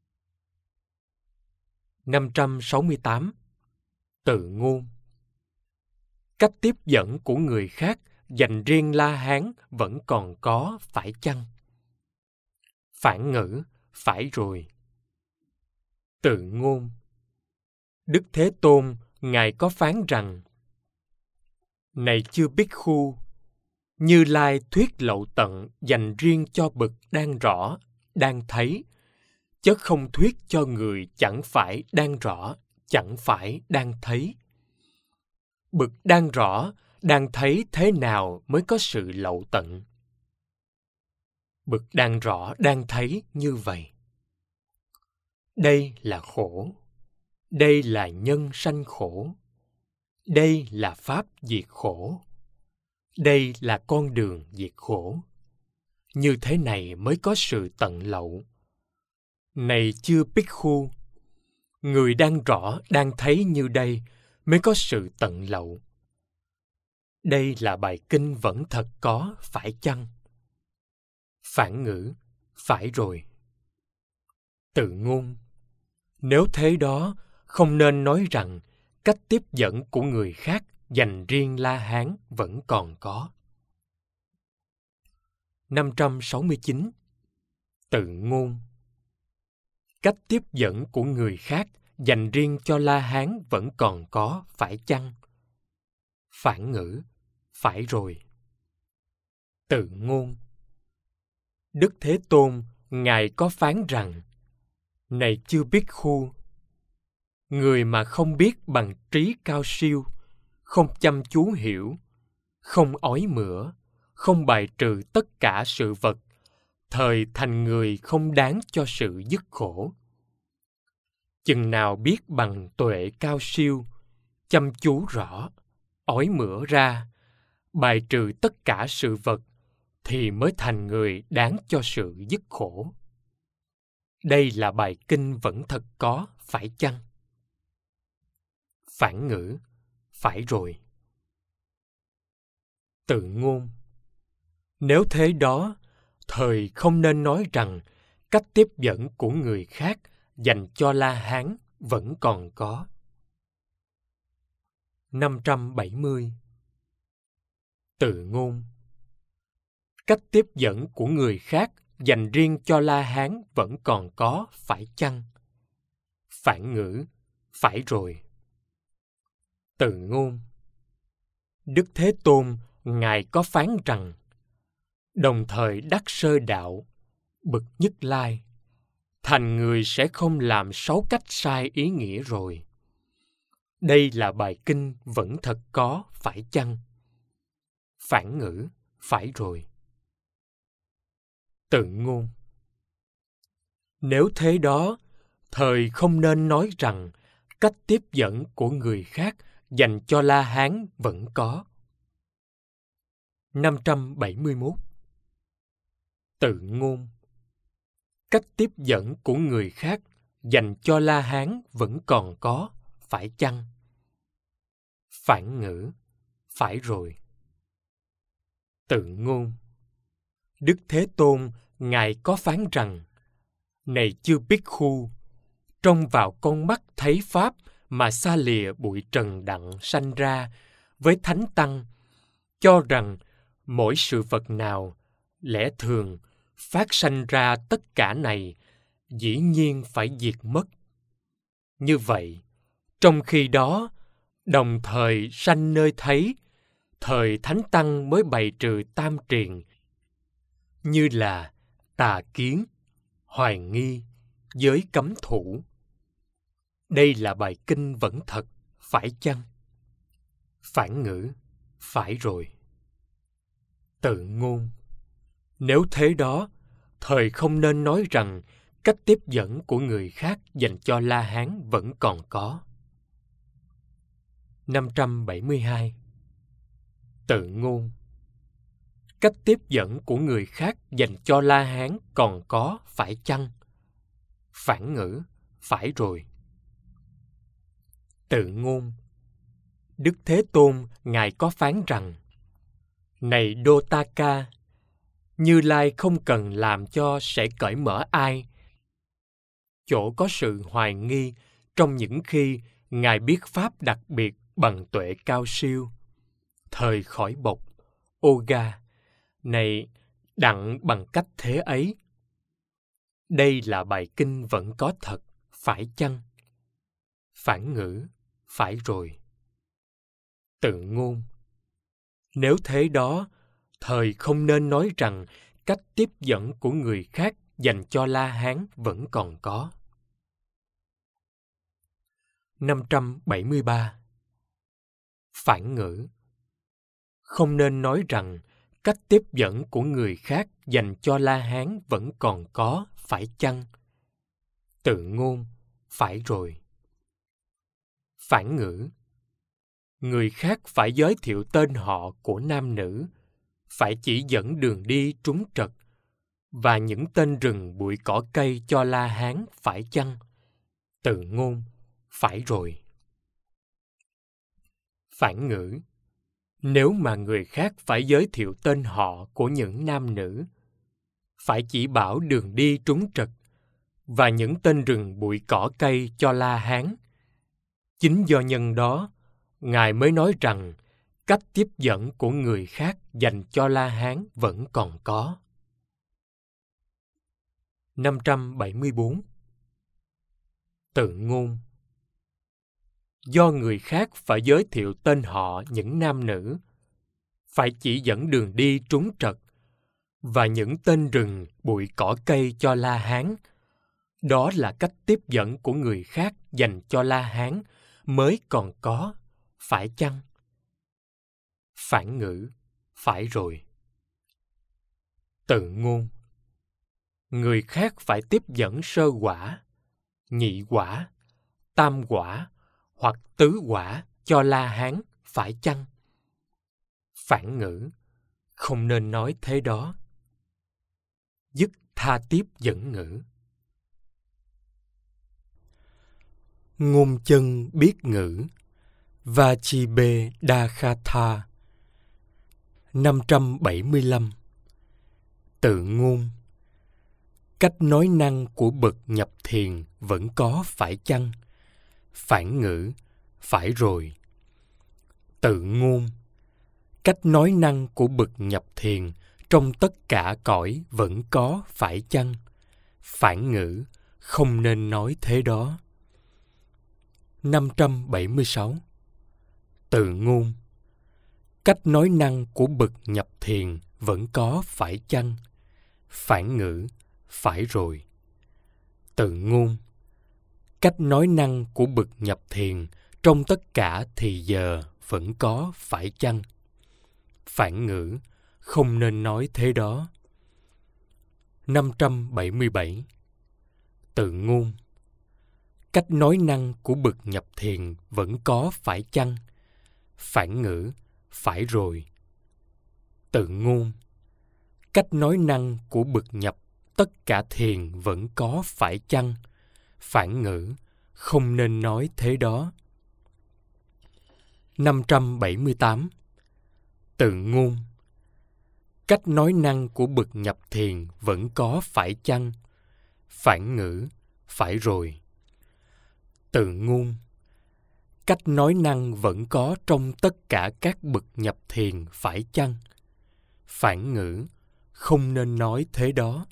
năm trăm sáu mươi tám. Tự ngôn. Cách tiếp dẫn của người khác dành riêng La Hán vẫn còn có, phải chăng? Phản ngữ: phải rồi. Tự ngôn. Đức Thế Tôn, Ngài có phán rằng: này chư Bhikkhu, Như Lai thuyết lậu tận dành riêng cho bậc đang rõ, đang thấy, chớ không thuyết cho người chẳng phải đang rõ, chẳng phải đang thấy. Bậc đang rõ, đang thấy thế nào mới có sự lậu tận? Bậc đang rõ, đang thấy như vậy. Đây là khổ. Đây là nhân sanh khổ. Đây là pháp diệt khổ. Đây là con đường diệt khổ. Như thế này mới có sự tận lậu. Này chư Bhikkhu, người đang rõ, đang thấy như đây mới có sự tận lậu. Đây là bài kinh vẫn thật có, phải chăng? Phản ngữ: phải rồi. Tự ngôn. Nếu thế đó, không nên nói rằng cách tiếp dẫn của người khác dành riêng La Hán vẫn còn có. năm trăm sáu mươi chín. Tự ngôn. Cách tiếp dẫn của người khác dành riêng cho La Hán vẫn còn có, phải chăng? Phản ngữ: phải rồi. Tự ngôn. Đức Thế Tôn, Ngài có phán rằng: Này chư Bhikkhu, người mà không biết bằng trí cao siêu, không chăm chú hiểu, không ói mửa, không bài trừ tất cả sự vật, thời thành người không đáng cho sự dứt khổ. Chừng nào biết bằng tuệ cao siêu, chăm chú rõ, ói mửa ra, bài trừ tất cả sự vật, thì mới thành người đáng cho sự dứt khổ. Đây là bài kinh vẫn thật có, phải chăng? Phản ngữ: phải rồi. Tự ngôn: nếu thế đó, thời không nên nói rằng cách tiếp dẫn của người khác dành cho La Hán vẫn còn có. năm trăm bảy mươi. Tự ngôn: cách tiếp dẫn của người khác dành riêng cho La Hán vẫn còn có, phải chăng? Phản ngữ: phải rồi. Tự ngôn: Đức Thế Tôn, Ngài có phán rằng: đồng thời đắc sơ đạo, bậc Nhất Lai, thành người sẽ không làm sáu cách sai ý nghĩa rồi. Đây là bài kinh vẫn thật có, phải chăng? Phản ngữ: phải rồi. Tự ngôn: nếu thế đó, thời không nên nói rằng cách tiếp dẫn của người khác dành cho La Hán vẫn có. năm trăm bảy mươi mốt. Tự ngôn: cách tiếp dẫn của người khác dành cho La Hán vẫn còn có, phải chăng? Phản ngữ: phải rồi. Tự ngôn: Đức Thế Tôn, Ngài có phán rằng: này chư Bhikkhu, trông vào con mắt thấy pháp mà xa lìa bụi trần đặng sanh ra, với thánh tăng, cho rằng mỗi sự vật nào lẽ thường phát sanh ra tất cả này dĩ nhiên phải diệt mất. Như vậy, trong khi đó, đồng thời sanh nơi thấy, thời thánh tăng mới bày trừ tam triền, như là tà kiến, hoài nghi, giới cấm thủ. Đây là bài kinh vẫn thật, phải chăng? Phản ngữ: phải rồi. Tự ngôn: nếu thế đó, thời không nên nói rằng cách tiếp dẫn của người khác dành cho La Hán vẫn còn có. năm trăm bảy mươi hai. Tự ngôn: cách tiếp dẫn của người khác dành cho La Hán còn có, phải chăng? Phản ngữ: phải rồi. Tự ngôn: Đức Thế Tôn, Ngài có phán rằng: này Đotaka, Như Lai không cần làm cho sẽ cởi mở ai. Chỗ có sự hoài nghi trong những khi Ngài biết pháp đặc biệt bằng tuệ cao siêu, thời khỏi bộc, Oga, này đặng bằng cách thế ấy. Đây là bài kinh vẫn có thật, phải chăng? Phản ngữ: phải rồi. Tự ngôn: nếu thế đó, thời không nên nói rằng cách tiếp dẫn của người khác dành cho La Hán vẫn còn có. năm trăm bảy mươi ba. Phản ngữ: không nên nói rằng cách tiếp dẫn của người khác dành cho La Hán vẫn còn có, phải chăng? Tự ngôn: phải rồi. Phản ngữ: người khác phải giới thiệu tên họ của nam nữ, phải chỉ dẫn đường đi trúng trật, và những tên rừng bụi cỏ cây cho La Hán, phải chăng? Tự ngôn: phải rồi. Phản ngữ: nếu mà người khác phải giới thiệu tên họ của những nam nữ, phải chỉ bảo đường đi trúng trật, và những tên rừng bụi cỏ cây cho La Hán, chính do nhân đó, Ngài mới nói rằng cách tiếp dẫn của người khác dành cho La Hán vẫn còn có. năm trăm bảy mươi bốn. Tự ngôn: do người khác phải giới thiệu tên họ những nam nữ, phải chỉ dẫn đường đi trúng trật, và những tên rừng bụi cỏ cây cho La Hán. Đó là cách tiếp dẫn của người khác dành cho La Hán mới còn có, phải chăng? Phản ngữ, phải rồi. Tự ngôn. Người khác phải tiếp dẫn sơ quả, nhị quả, tam quả hoặc tứ quả cho La Hán, phải chăng? Phản ngữ, không nên nói thế đó. Dứt tha tiếp dẫn ngữ. Ngôn chân biết ngữ, Vachibe Dakhatha. năm trăm bảy mươi lăm. Tự ngôn. Cách nói năng của bậc nhập thiền vẫn có, phải chăng? Phản ngữ, phải rồi. Tự ngôn. Cách nói năng của bậc nhập thiền trong tất cả cõi vẫn có, phải chăng? Phản ngữ, không nên nói thế đó. năm trăm bảy mươi sáu. Tự ngôn. Cách nói năng của bậc nhập thiền vẫn có, phải chăng? Phản ngữ, phải rồi. Tự ngôn. Cách nói năng của bậc nhập thiền trong tất cả thì giờ vẫn có, phải chăng? Phản ngữ, không nên nói thế đó. năm trăm bảy mươi bảy. Tự ngôn. Cách nói năng của bậc nhập thiền vẫn có, phải chăng? Phản ngữ, phải rồi. Tự ngôn. Cách nói năng của bậc nhập tất cả thiền vẫn có, phải chăng? Phản ngữ, không nên nói thế đó. năm trăm bảy mươi tám. Tự ngôn. Cách nói năng của bậc nhập thiền vẫn có, phải chăng? Phản ngữ, phải rồi. Tự ngôn. Cách nói năng vẫn có trong tất cả các bậc nhập thiền, phải chăng? Phản ngữ, không nên nói thế đó.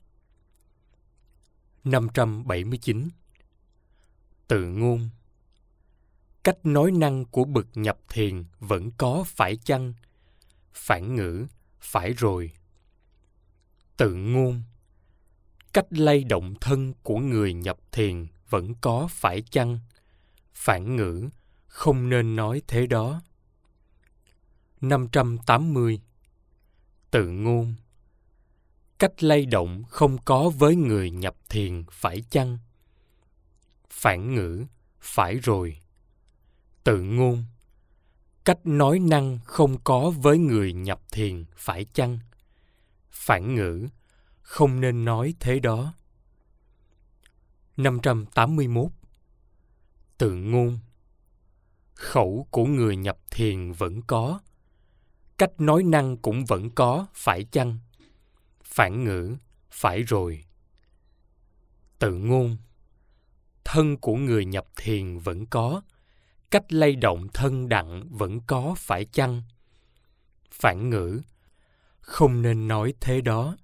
năm trăm bảy mươi chín. Tự ngôn. Cách nói năng của bậc nhập thiền vẫn có, phải chăng? Phản ngữ, phải rồi. Tự ngôn. Cách lay động thân của người nhập thiền vẫn có, phải chăng? Phản ngữ, không nên nói thế đó. năm trăm tám mươi. Tự ngôn. Cách lay động không có với người nhập thiền, phải chăng? Phản ngữ, phải rồi. Tự ngôn. Cách nói năng không có với người nhập thiền, phải chăng? Phản ngữ, không nên nói thế đó. năm trăm tám mươi mốt. Tự ngôn. Khẩu của người nhập thiền vẫn có. Cách nói năng cũng vẫn có, phải chăng? Phản ngữ, phải rồi. Tự ngôn. Thân của người nhập thiền vẫn có. Cách lay động thân đặng vẫn có, phải chăng? Phản ngữ, không nên nói thế đó.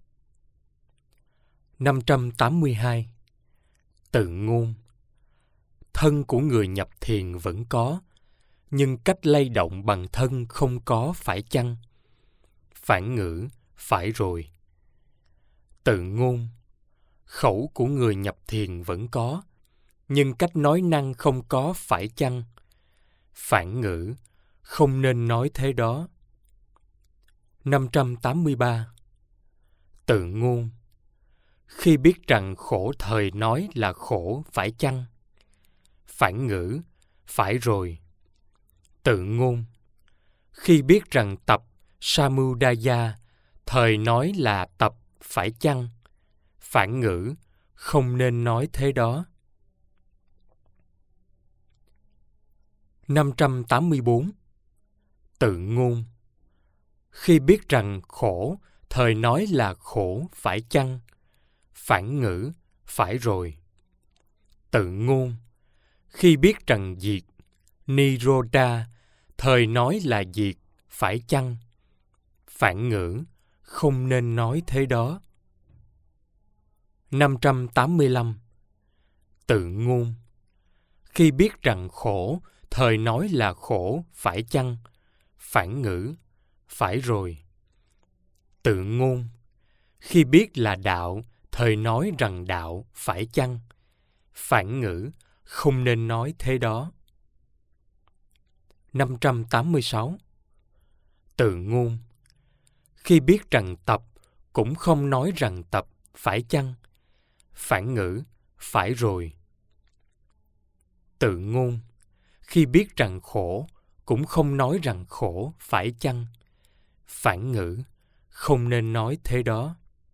năm trăm tám mươi hai. Tự ngôn. Thân của người nhập thiền vẫn có, nhưng cách lay động bằng thân không có, phải chăng? Phản ngữ, phải rồi. Tự ngôn. Khẩu của người nhập thiền vẫn có, nhưng cách nói năng không có, phải chăng? Phản ngữ, không nên nói thế đó. năm trăm tám mươi ba. Tự ngôn. Khi biết rằng khổ thời nói là khổ, phải chăng? Phản ngữ, phải rồi. Tự ngôn. Khi biết rằng tập Samudaya thời nói là tập, phải chăng? Phản ngữ, không nên nói thế đó. năm trăm tám mươi bốn. Tự ngôn. Khi biết rằng khổ thời nói là khổ, phải chăng? Phản ngữ, phải rồi. Tự ngôn. Khi biết rằng diệt Nirodha thời nói là diệt, phải chăng? Phản ngữ, không nên nói thế đó. năm trăm tám mươi lăm. Tự ngôn. Khi biết rằng khổ thời nói là khổ, phải chăng? Phản ngữ, phải rồi. Tự ngôn. Khi biết là đạo, thời nói rằng đạo, phải chăng? Phản ngữ, không nên nói thế đó. năm trăm tám mươi sáu. Tự ngôn. Khi biết rằng tập, cũng không nói rằng tập, phải chăng? Phản ngữ, phải rồi. Tự ngôn. Khi biết rằng khổ, cũng không nói rằng khổ, phải chăng? Phản ngữ, không nên nói thế đó.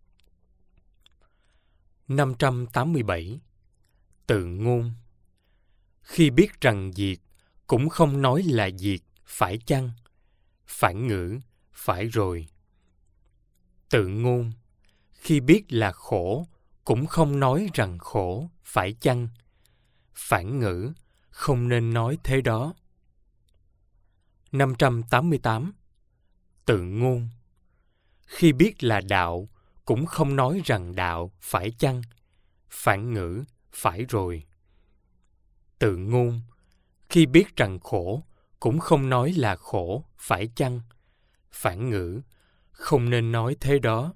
năm trăm tám mươi bảy. Tự ngôn. Khi biết rằng diệt, cũng không nói là diệt, phải chăng? Phản ngữ, phải rồi. Tự ngôn. Khi biết là khổ, cũng không nói rằng khổ, phải chăng? Phản ngữ, không nên nói thế đó. năm trăm tám mươi tám. Tự ngôn. Khi biết là đạo, cũng không nói rằng đạo, phải chăng? Phản ngữ, phải rồi. Tự ngôn. Khi biết rằng khổ, cũng không nói là khổ, phải chăng? Phản ngữ, không nên nói thế đó.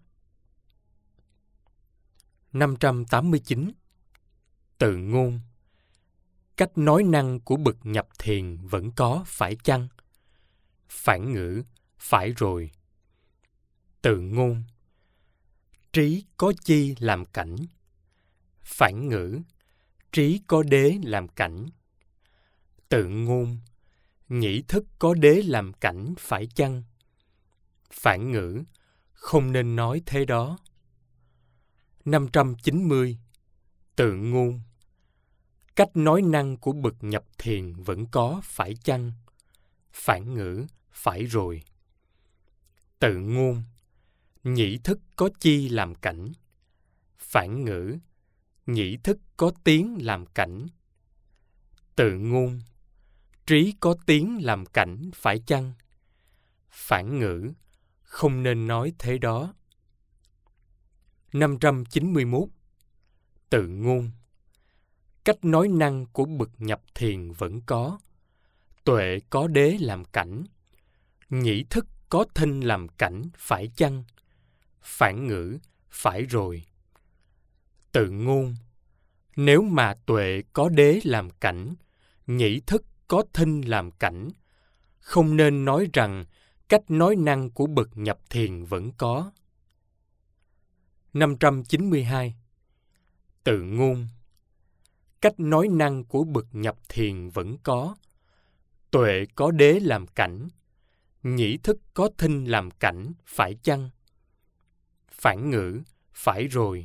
năm trăm tám mươi chín. Tự ngôn. Cách nói năng của bậc nhập thiền vẫn có, phải chăng? Phản ngữ, phải rồi. Tự ngôn. Trí có chi làm cảnh? Phản ngữ, trí có đế làm cảnh. Tự ngôn. Nhĩ thức có đế làm cảnh, phải chăng? Phản ngữ, không nên nói thế đó. năm trăm chín mươi. Tự ngôn. Cách nói năng của bậc nhập thiền vẫn có, phải chăng? Phản ngữ, phải rồi. Tự ngôn. Nhĩ thức có chi làm cảnh? Phản ngữ, nhĩ thức có tiếng làm cảnh. Tự ngôn. Trí có tiếng làm cảnh, phải chăng? Phản ngữ, không nên nói thế đó. năm trăm chín mươi mốt. Tự ngôn. Cách nói năng của bậc nhập thiền vẫn có. Tuệ có đế làm cảnh. Nhĩ thức có thinh làm cảnh, phải chăng? Phản ngữ, phải rồi. Tự ngôn. Nếu mà tuệ có đế làm cảnh, nhĩ thức có thinh làm cảnh, không nên nói rằng cách nói năng của bậc nhập thiền vẫn có. năm trăm chín mươi hai. Tự ngôn. Cách nói năng của bậc nhập thiền vẫn có. Tuệ có đế làm cảnh. Nhĩ thức có thinh làm cảnh, phải chăng? Phản ngữ, phải rồi.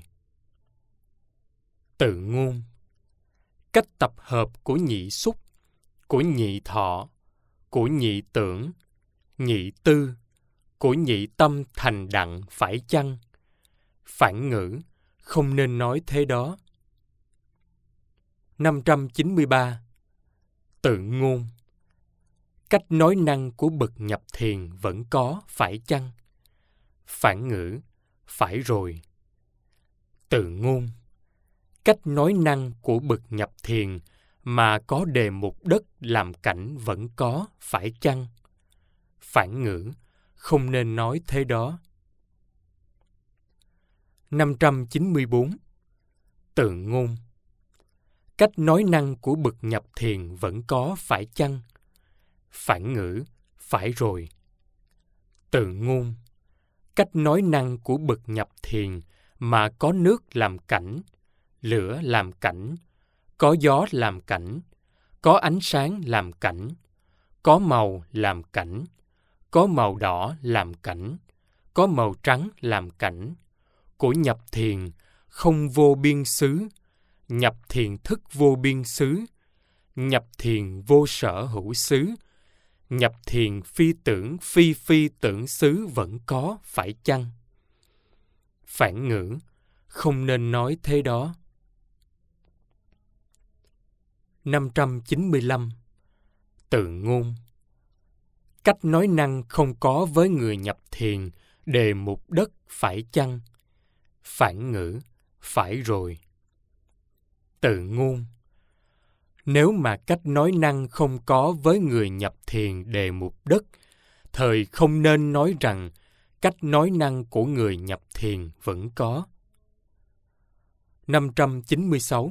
Tự ngôn. Cách tập hợp của nhị xúc, của nhị thọ, của nhị tưởng, nhị tư, của nhị tâm thành đặng, phải chăng? Phản ngữ, không nên nói thế đó. năm trăm chín mươi ba. Tự ngôn. Cách nói năng của bậc nhập thiền vẫn có, phải chăng? Phản ngữ, phải rồi. Tự ngôn. Cách nói năng của bậc nhập thiền mà có đề mục đất làm cảnh vẫn có, phải chăng? Phản ngữ, không nên nói thế đó. năm trăm chín mươi bốn. Tự ngôn. Cách nói năng của bậc nhập thiền vẫn có, phải chăng? Phản ngữ, phải rồi. Tự ngôn. Cách nói năng của bậc nhập thiền mà có nước làm cảnh, lửa làm cảnh, có gió làm cảnh, có ánh sáng làm cảnh, có màu làm cảnh, có màu đỏ làm cảnh, có màu trắng làm cảnh, của nhập thiền không vô biên xứ, nhập thiền thức vô biên xứ, nhập thiền vô sở hữu xứ, nhập thiền phi tưởng phi phi tưởng xứ vẫn có, phải chăng? Phản ngữ, không nên nói thế đó. năm trăm chín mươi lăm. Tự ngôn. Cách nói năng không có với người nhập thiền đề mục đất, phải chăng? Phản ngữ, phải rồi. Tự ngôn. Nếu mà cách nói năng không có với người nhập thiền đề mục đất, thời không nên nói rằng cách nói năng của người nhập thiền vẫn có. năm trăm chín mươi sáu.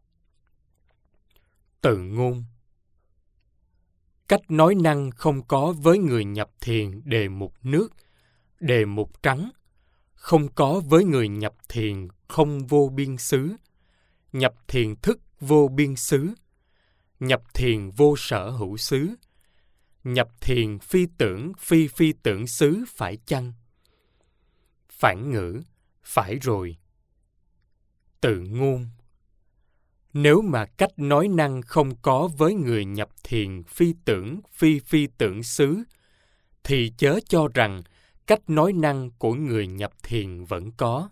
Tự ngôn. Cách nói năng không có với người nhập thiền đề mục nước, đề mục trắng, không có với người nhập thiền không vô biên xứ, nhập thiền thức vô biên xứ, nhập thiền vô sở hữu xứ, nhập thiền phi tưởng phi phi tưởng xứ phải chăng? Phản ngữ, phải rồi. Tự ngôn. Nếu mà cách nói năng không có với người nhập thiền phi tưởng phi phi tưởng xứ, thì chớ cho rằng cách nói năng của người nhập thiền vẫn có.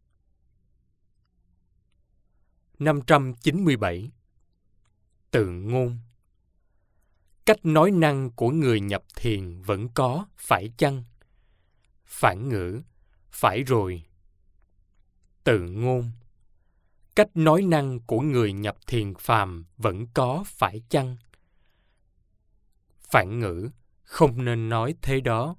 năm trăm chín mươi bảy. Tự ngôn. Cách nói năng của người nhập thiền vẫn có, phải chăng? Phản ngữ, phải rồi. Tự ngôn. Cách nói năng của người nhập thiền phàm vẫn có, phải chăng? Phản ngữ, không nên nói thế đó.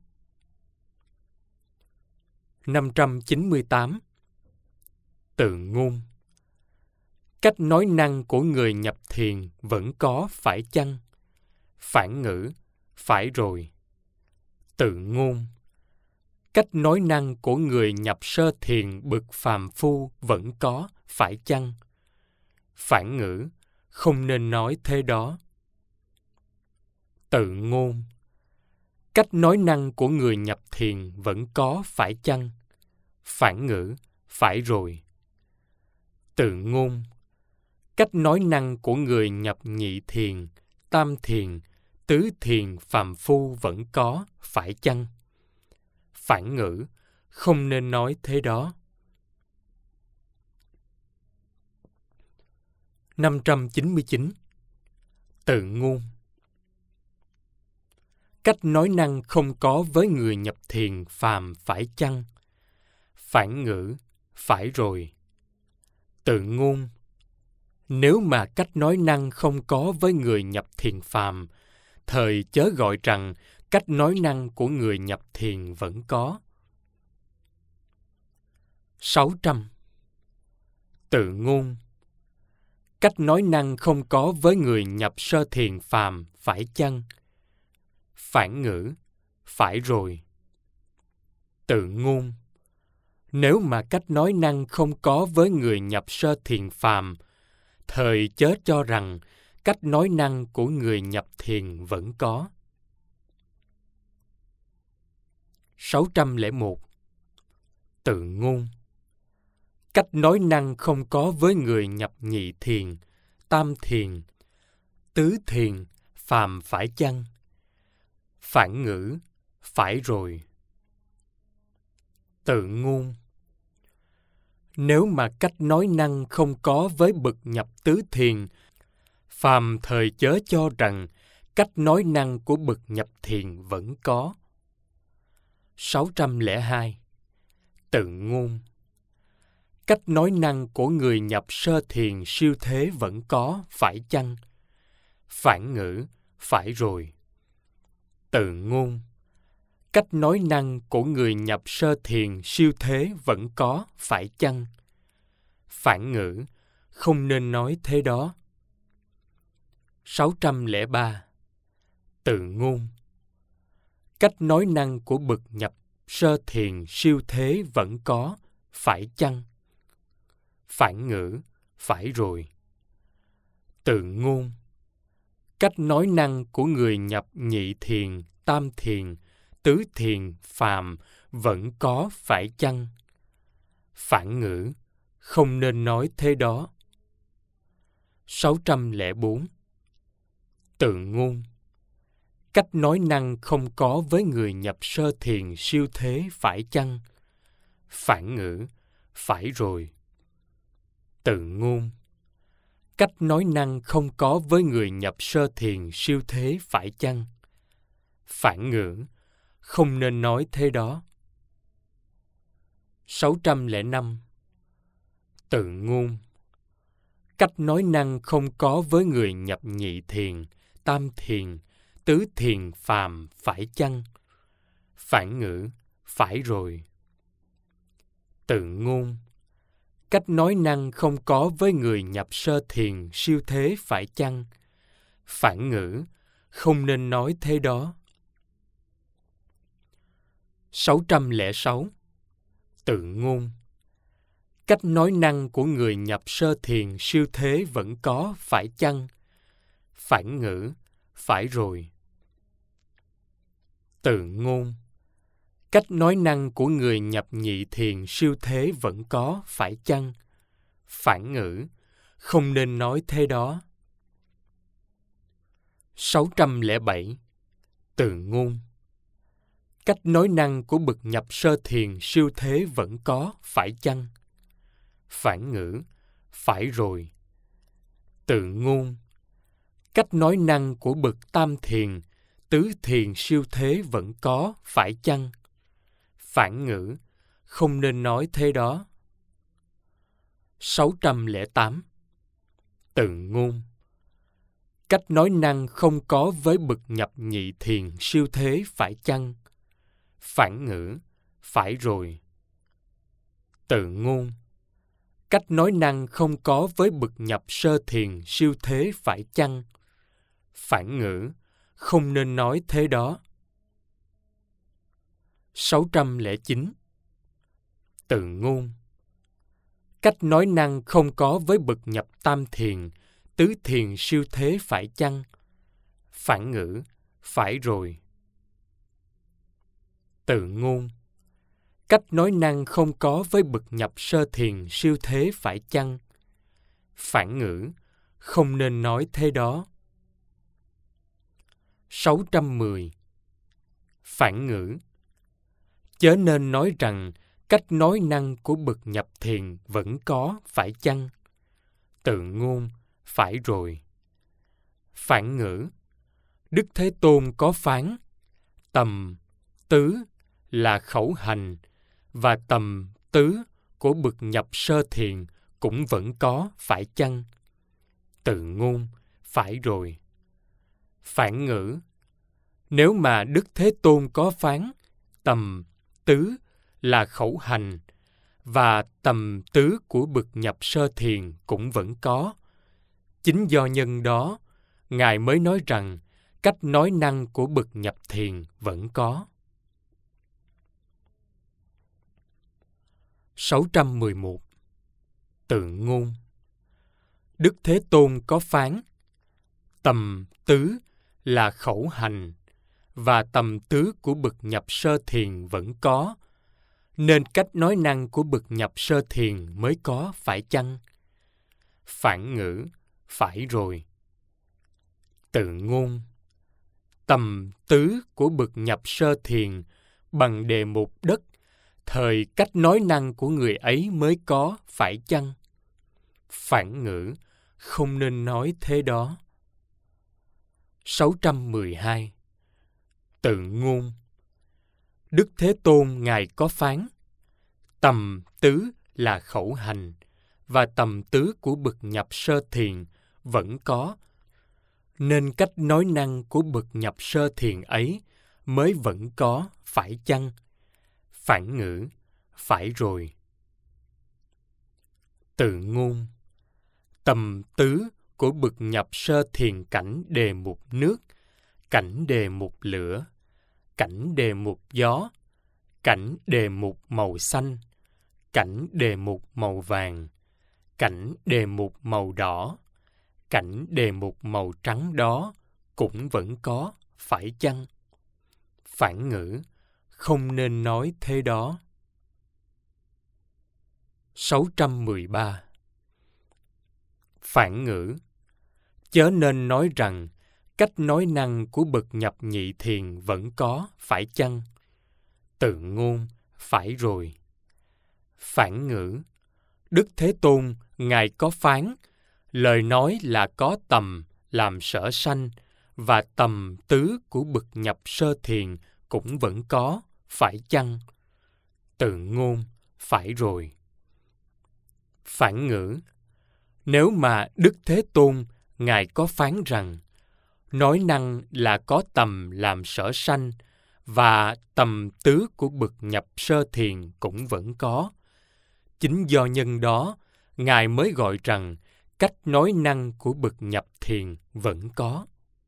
năm trăm chín mươi tám. Tự ngôn. Cách nói năng của người nhập thiền vẫn có, phải chăng? Phản ngữ, phải rồi. Tự ngôn. Cách nói năng của người nhập sơ thiền bực phàm phu vẫn có, phải chăng? Phản ngữ, không nên nói thế đó. Tự ngôn. Cách nói năng của người nhập thiền vẫn có, phải chăng? Phản ngữ, phải rồi. Tự ngôn. Cách nói năng của người nhập nhị thiền, tam thiền, tứ thiền phàm phu vẫn có, phải chăng? Phản ngữ, không nên nói thế đó. năm trăm chín mươi chín. Tự ngôn. Cách nói năng không có với người nhập thiền phàm, phải chăng? Phản ngữ, phải rồi. Tự ngôn. Nếu mà cách nói năng không có với người nhập thiền phàm, thời chớ gọi rằng cách nói năng của người nhập thiền vẫn có. sáu trăm. Tự ngôn. Cách nói năng không có với người nhập sơ thiền phàm, phải chăng? Phản ngữ, phải rồi. Tự ngôn. Nếu mà cách nói năng không có với người nhập sơ thiền phàm, thời chớ cho rằng cách nói năng của người nhập thiền vẫn có. sáu trăm lẻ một. Tự ngôn. Cách nói năng không có với người nhập nhị thiền, tam thiền, tứ thiền phàm, phải chăng? Phản ngữ, phải rồi. Tự ngôn. Nếu mà cách nói năng không có với bậc nhập tứ thiền, phàm thời chớ cho rằng cách nói năng của bậc nhập thiền vẫn có. sáu trăm lẻ hai. Tự ngôn. Cách nói năng của người nhập sơ thiền siêu thế vẫn có, phải chăng? Phản ngữ, phải rồi. Tự ngôn. Cách nói năng của người nhập sơ thiền siêu thế vẫn có, phải chăng? Phản ngữ, không nên nói thế đó. sáu trăm lẻ ba. Tự ngôn. Cách nói năng của bậc nhập sơ thiền siêu thế vẫn có, phải chăng? Phản ngữ, phải rồi. Tự ngôn. Cách nói năng của người nhập nhị thiền, tam thiền, tứ thiền phàm vẫn có, phải chăng? Phản ngữ, không nên nói thế đó. sáu trăm lẻ bốn. Tự ngôn. Cách nói năng không có với người nhập sơ thiền siêu thế, phải chăng? Phản ngữ, phải rồi. Tự ngôn. Cách nói năng không có với người nhập sơ thiền siêu thế, phải chăng? Phản ngữ, không nên nói thế đó. sáu trăm lẻ năm. Tự ngôn. Cách nói năng không có với người nhập nhị thiền, tam thiền, tứ thiền phàm, phải chăng? Phản ngữ, phải rồi. Tự ngôn. Cách nói năng không có với người nhập sơ thiền siêu thế phải chăng? Phản ngữ. Không nên nói thế đó. sáu trăm lẻ sáu. Tự ngôn. Cách nói năng của người nhập sơ thiền siêu thế vẫn có, phải chăng? Phản ngữ. Phải rồi. Tự ngôn. Cách nói năng của người nhập nhị thiền siêu thế vẫn có, phải chăng? Phản ngữ. Không nên nói thế đó. sáu trăm lẻ bảy. Tự ngôn. Cách nói năng của bậc nhập sơ thiền siêu thế vẫn có, phải chăng? Phản ngữ. Phải rồi. Tự ngôn. Cách nói năng của bậc tam thiền, tứ thiền siêu thế vẫn có, phải chăng? Phản ngữ. Không nên nói thế đó. sáu trăm lẻ tám. Tự ngôn. Cách nói năng không có với bậc nhập nhị thiền siêu thế, phải chăng? Phản ngữ. Phải rồi. Tự ngôn. Cách nói năng không có với bậc nhập sơ thiền siêu thế, phải chăng? Phản ngữ. Không nên nói thế đó. sáu trăm lẻ chín. Tự ngôn. Cách nói năng không có với bậc nhập tam thiền, tứ thiền siêu thế, phải chăng? Phản ngữ. Phải rồi. Tự ngôn. Cách nói năng không có với bậc nhập sơ thiền siêu thế, phải chăng? Phản ngữ. Không nên nói thế đó. sáu trăm mười. Phản ngữ. Chớ nên nói rằng cách nói năng của bậc nhập thiền vẫn có, phải chăng? Tự ngôn. Phải rồi. Phản ngữ. Đức Thế Tôn có phán, tầm tứ là khẩu hành, và tầm tứ của bậc nhập sơ thiền cũng vẫn có, phải chăng? Tự ngôn. Phải rồi. Phản ngữ. Nếu mà Đức Thế Tôn có phán, tầm tứ là khẩu hành, và tầm tứ của bậc nhập sơ thiền cũng vẫn có, chính do nhân đó, Ngài mới nói rằng cách nói năng của bậc nhập thiền vẫn có. sáu trăm mười một. Tự ngôn. Đức Thế Tôn có phán, tầm tứ là khẩu hành, và tầm tứ của bậc nhập sơ thiền vẫn có, nên cách nói năng của bậc nhập sơ thiền mới có, phải chăng? Phản ngữ. Phải rồi. Tự ngôn. Tầm tứ của bậc nhập sơ thiền bằng đề mục đất, thời cách nói năng của người ấy mới có, phải chăng? Phản ngữ. Không nên nói thế đó. sáu trăm mười hai. Tự ngôn. Đức Thế Tôn Ngài có phán, tầm tứ là khẩu hành, và tầm tứ của bậc nhập sơ thiền vẫn có, nên cách nói năng của bậc nhập sơ thiền ấy mới vẫn có, phải chăng? Phản ngữ. Phải rồi. Tự ngôn. Tầm tứ của bậc nhập sơ thiền cảnh đề mục nước, cảnh đề mục lửa, cảnh đề mục gió, cảnh đề mục màu xanh, cảnh đề mục màu vàng, cảnh đề mục màu đỏ, cảnh đề mục màu trắng đó cũng vẫn có, phải chăng? Phản ngữ. Không nên nói thế đó. sáu trăm mười ba. Phản ngữ. Chớ nên nói rằng cách nói năng của bậc nhập nhị thiền vẫn có, phải chăng? Tự ngôn. Phải rồi. Phản ngữ. Đức Thế Tôn Ngài có phán, lời nói là có tầm làm sở sanh, và tầm tứ của bậc nhập sơ thiền cũng vẫn có, phải chăng? Tự ngôn. Phải rồi. Phản ngữ. Nếu mà Đức Thế Tôn Ngài có phán rằng nói năng là có tầm làm sở sanh, và tầm tứ của bậc nhập sơ thiền cũng vẫn có. Chính do nhân đó, Ngài mới gọi rằng cách nói năng của bậc nhập thiền vẫn có.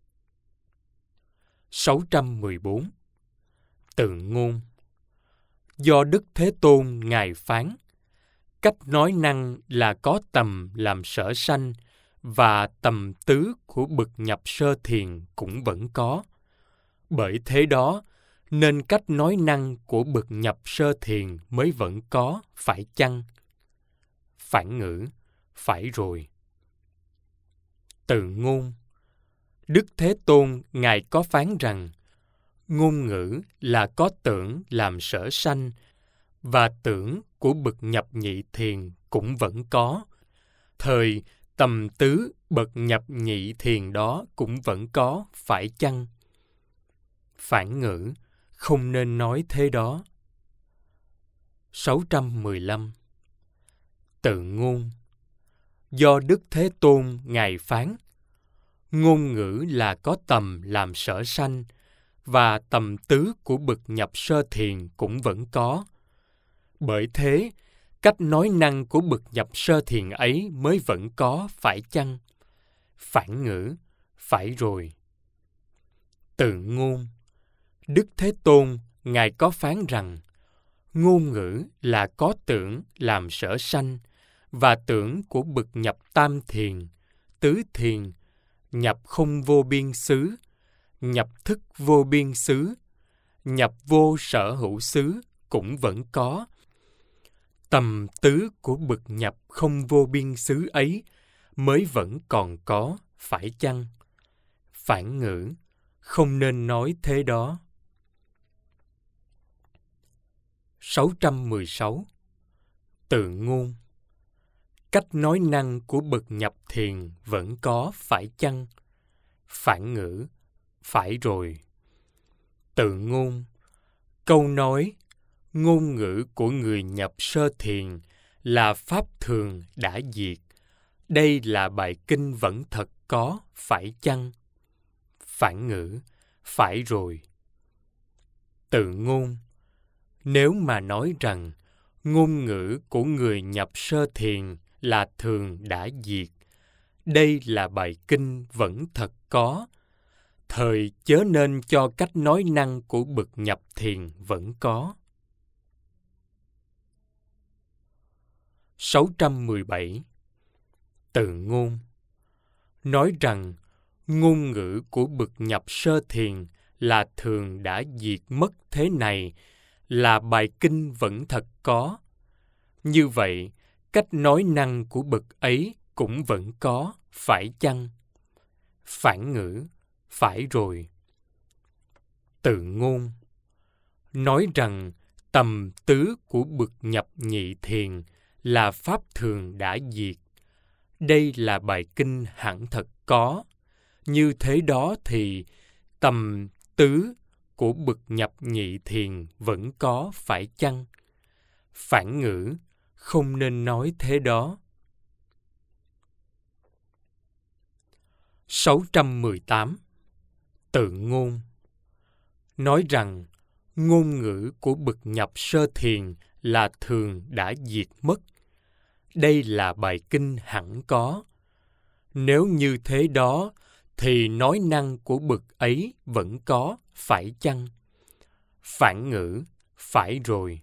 sáu trăm mười bốn. Tượng ngôn. Do Đức Thế Tôn Ngài phán, cách nói năng là có tầm làm sở sanh, và tầm tứ của bậc nhập sơ thiền cũng vẫn có. Bởi thế đó, nên cách nói năng của bậc nhập sơ thiền mới vẫn có, phải chăng? Phản ngữ, phải rồi. Tượng ngôn. Đức Thế Tôn Ngài có phán rằng, ngôn ngữ là có tưởng làm sở sanh, và tưởng của bậc nhập nhị thiền cũng vẫn có. Thời tầm tứ bậc nhập nhị thiền đó cũng vẫn có, phải chăng? Phản ngữ, không nên nói thế đó. sáu trăm mười lăm. Tượng ngôn. Do Đức Thế Tôn Ngài phán, ngôn ngữ là có tầm làm sở sanh, và tầm tứ của bậc nhập sơ thiền cũng vẫn có. Bởi thế, cách nói năng của bậc nhập sơ thiền ấy mới vẫn có, phải chăng? Phản ngữ, phải rồi. Tượng ngôn. Đức Thế Tôn Ngài có phán rằng, ngôn ngữ là có tưởng làm sở sanh, và tưởng của bậc nhập tam thiền, tứ thiền, nhập không vô biên xứ, nhập thức vô biên xứ, nhập vô sở hữu xứ cũng vẫn có. Tầm tứ của bậc nhập không vô biên xứ ấy mới vẫn còn có, phải chăng? Phản ngữ, không nên nói thế đó. sáu trăm mười sáu. Tượng ngôn. Cách nói năng của bậc nhập thiền vẫn có, phải chăng? Phản ngữ, phải rồi. Tượng ngôn. Câu nói, ngôn ngữ của người nhập sơ thiền là pháp thường đã diệt. Đây là bài kinh vẫn thật có, phải chăng? Phản ngữ, phải rồi. Tượng ngôn. Nếu mà nói rằng ngôn ngữ của người nhập sơ thiền là thường đã diệt, đây là bài kinh vẫn thật có, thời chớ nên cho cách nói năng của bậc nhập thiền vẫn có. sáu trăm mười bảy. Tượng ngôn. Nói rằng ngôn ngữ của bậc nhập sơ thiền là thường đã diệt mất thế này, là bài kinh vẫn thật có. Như vậy, cách nói năng của bậc ấy cũng vẫn có, phải chăng? Phản ngữ, phải rồi. Tượng ngôn. Nói rằng tầm tứ của bậc nhập nhị thiền là pháp thường đã diệt. Đây là bài kinh hẳn thật có. Như thế đó thì tầm tứ của bậc nhập nhị thiền vẫn có, phải chăng? Phản ngữ, không nên nói thế đó. sáu trăm mười tám. Tượng ngôn. Nói rằng ngôn ngữ của bậc nhập sơ thiền là thường đã diệt mất. Đây là bài kinh hẳn có. Nếu như thế đó, thì nói năng của bậc ấy vẫn có, phải chăng? Phản ngữ, phải rồi.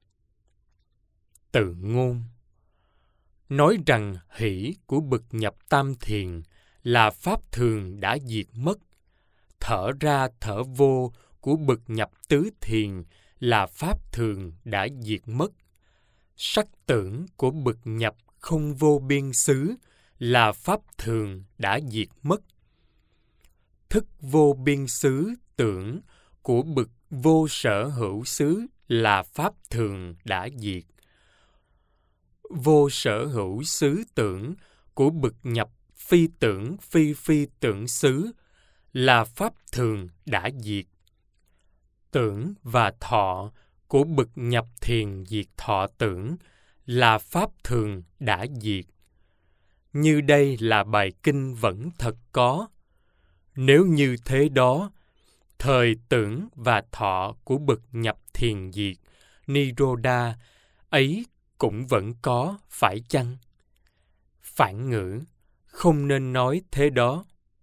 Tượng ngôn. Nói rằng hỷ của bậc nhập tam thiền là pháp thường đã diệt mất. Thở ra thở vô của bậc nhập tứ thiền là pháp thường đã diệt mất. Sắc tưởng của bậc nhập không vô biên xứ là pháp thường đã diệt mất. Thức vô biên xứ tưởng của bậc vô sở hữu xứ là pháp thường đã diệt. Vô sở hữu xứ tưởng của bậc nhập phi tưởng phi phi tưởng xứ là pháp thường đã diệt. Tưởng và thọ của bậc nhập thiền diệt thọ tưởng là pháp thường đã diệt. Như đây là bài kinh vẫn thật có. Nếu như thế đó, thời tưởng và thọ của bậc nhập thiền diệt, Niroda, ấy cũng vẫn có, phải chăng? Phản ngữ, không nên nói thế đó.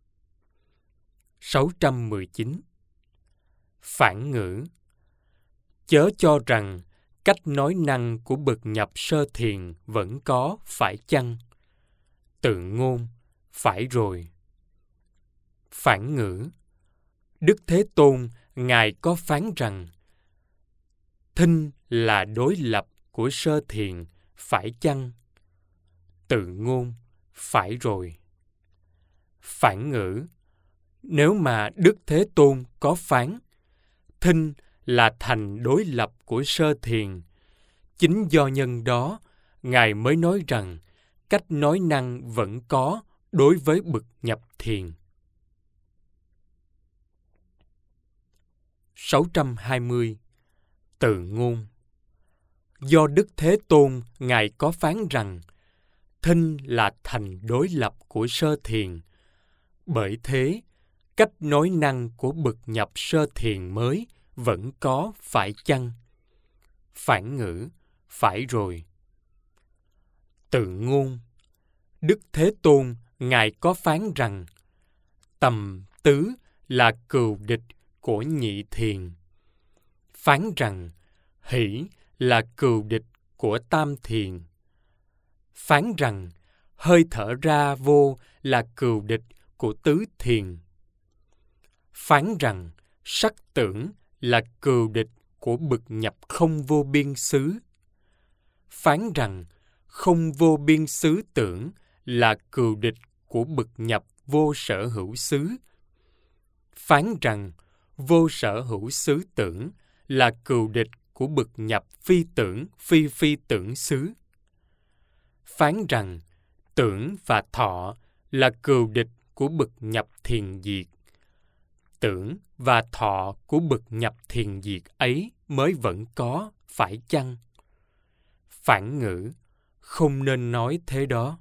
sáu trăm mười chín. Phản ngữ, chớ cho rằng cách nói năng của bậc nhập sơ thiền vẫn có, phải chăng? Tự ngôn, phải rồi. Phản ngữ, Đức Thế Tôn, Ngài có phán rằng thinh là đối lập của sơ thiền, phải chăng? Tự ngôn, phải rồi. Phản ngữ, nếu mà Đức Thế Tôn có phán thinh là thành đối lập của sơ thiền, chính do nhân đó, Ngài mới nói rằng cách nói năng vẫn có đối với bậc nhập thiền. sáu trăm hai mươi. Tự ngôn, do Đức Thế Tôn, Ngài có phán rằng thinh là thành đối lập của sơ thiền, bởi thế cách nói năng của bậc nhập sơ thiền mới vẫn có, phải chăng? Phản ngữ, phải rồi. Tự ngôn, Đức Thế Tôn, Ngài có phán rằng tầm tứ là cừu địch của nhị thiền, phán rằng hỷ là cừu địch của tam thiền, phán rằng hơi thở ra vô là cừu địch của tứ thiền, phán rằng sắc tưởng là cừu địch của bậc nhập không vô biên xứ, phán rằng không vô biên xứ tưởng là cừu địch của bậc nhập vô sở hữu xứ, phán rằng vô sở hữu xứ tưởng là cừu địch của bậc nhập phi tưởng phi phi tưởng xứ, phán rằng tưởng và thọ là cừu địch của bậc nhập thiền diệt, tưởng và thọ của bậc nhập thiền diệt ấy mới vẫn có, phải chăng? Phản ngữ, không nên nói thế đó.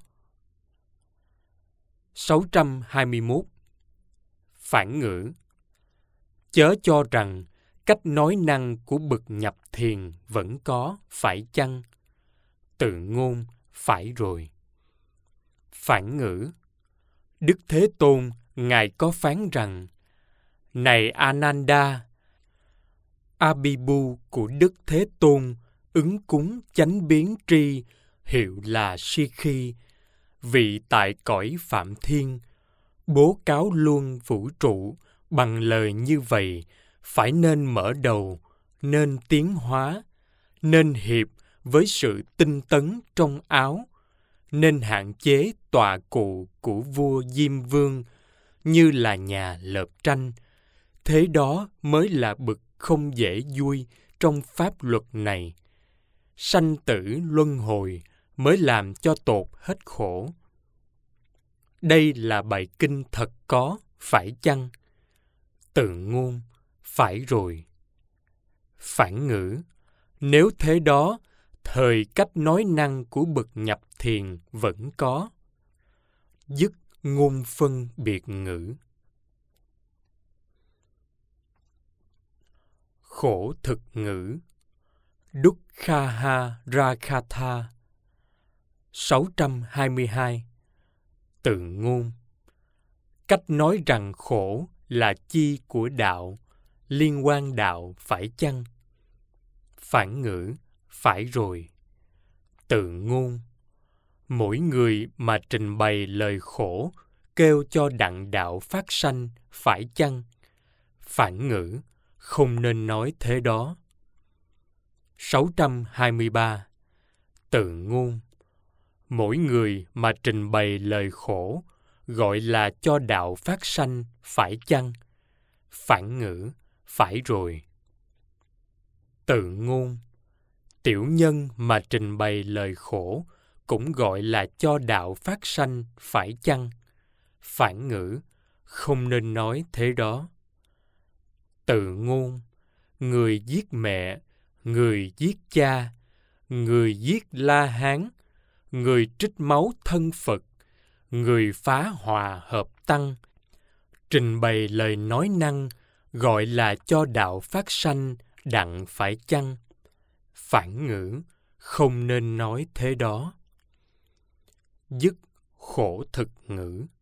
sáu trăm hai mươi mốt. Phản ngữ, chớ cho rằng cách nói năng của bậc nhập thiền vẫn có, phải chăng? Tự ngôn, phải rồi. Phản ngữ, Đức Thế Tôn, Ngài có phán rằng này Ananda, Abhibu của Đức Thế Tôn ứng cúng chánh biến tri hiệu là Sikhi, vị tại cõi Phạm Thiên, bố cáo luôn vũ trụ bằng lời như vậy, phải nên mở đầu, nên tiến hóa, nên hiệp với sự tinh tấn trong áo, nên hạn chế tọa cụ của vua Diêm Vương như là nhà lợp tranh. Thế đó mới là bậc không dễ vui trong pháp luật này. Sanh tử luân hồi mới làm cho tột hết khổ. Đây là bài kinh thật có, phải chăng? Tự ngôn, phải rồi. Phản ngữ, nếu thế đó, thời cách nói năng của bậc nhập thiền vẫn có. Dứt ngôn phân biệt ngữ. Khổ thực ngữ. Dukkhaha Rakhatha. sáu trăm hai mươi hai. Tự ngôn, cách nói rằng khổ là chi của đạo, liên quan đạo, phải chăng? Phản ngữ, phải rồi. Tự ngôn, mỗi người mà trình bày lời khổ kêu cho đặng đạo phát sanh, phải chăng? Phản ngữ, không nên nói thế đó. sáu trăm hai mươi ba. Tự ngôn, mỗi người mà trình bày lời khổ gọi là cho đạo phát sanh, phải chăng? Phản ngữ, phải rồi. Tự ngôn, tiểu nhân mà trình bày lời khổ cũng gọi là cho đạo phát sanh, phải chăng? Phản ngữ, không nên nói thế đó. Tự ngôn, người giết mẹ, người giết cha, người giết La Hán, người trích máu thân Phật, người phá hòa hợp tăng, trình bày lời nói năng gọi là cho đạo phát sanh đặng phải chăng? Phản ngữ, không nên nói thế đó. Dứt khổ thực ngữ.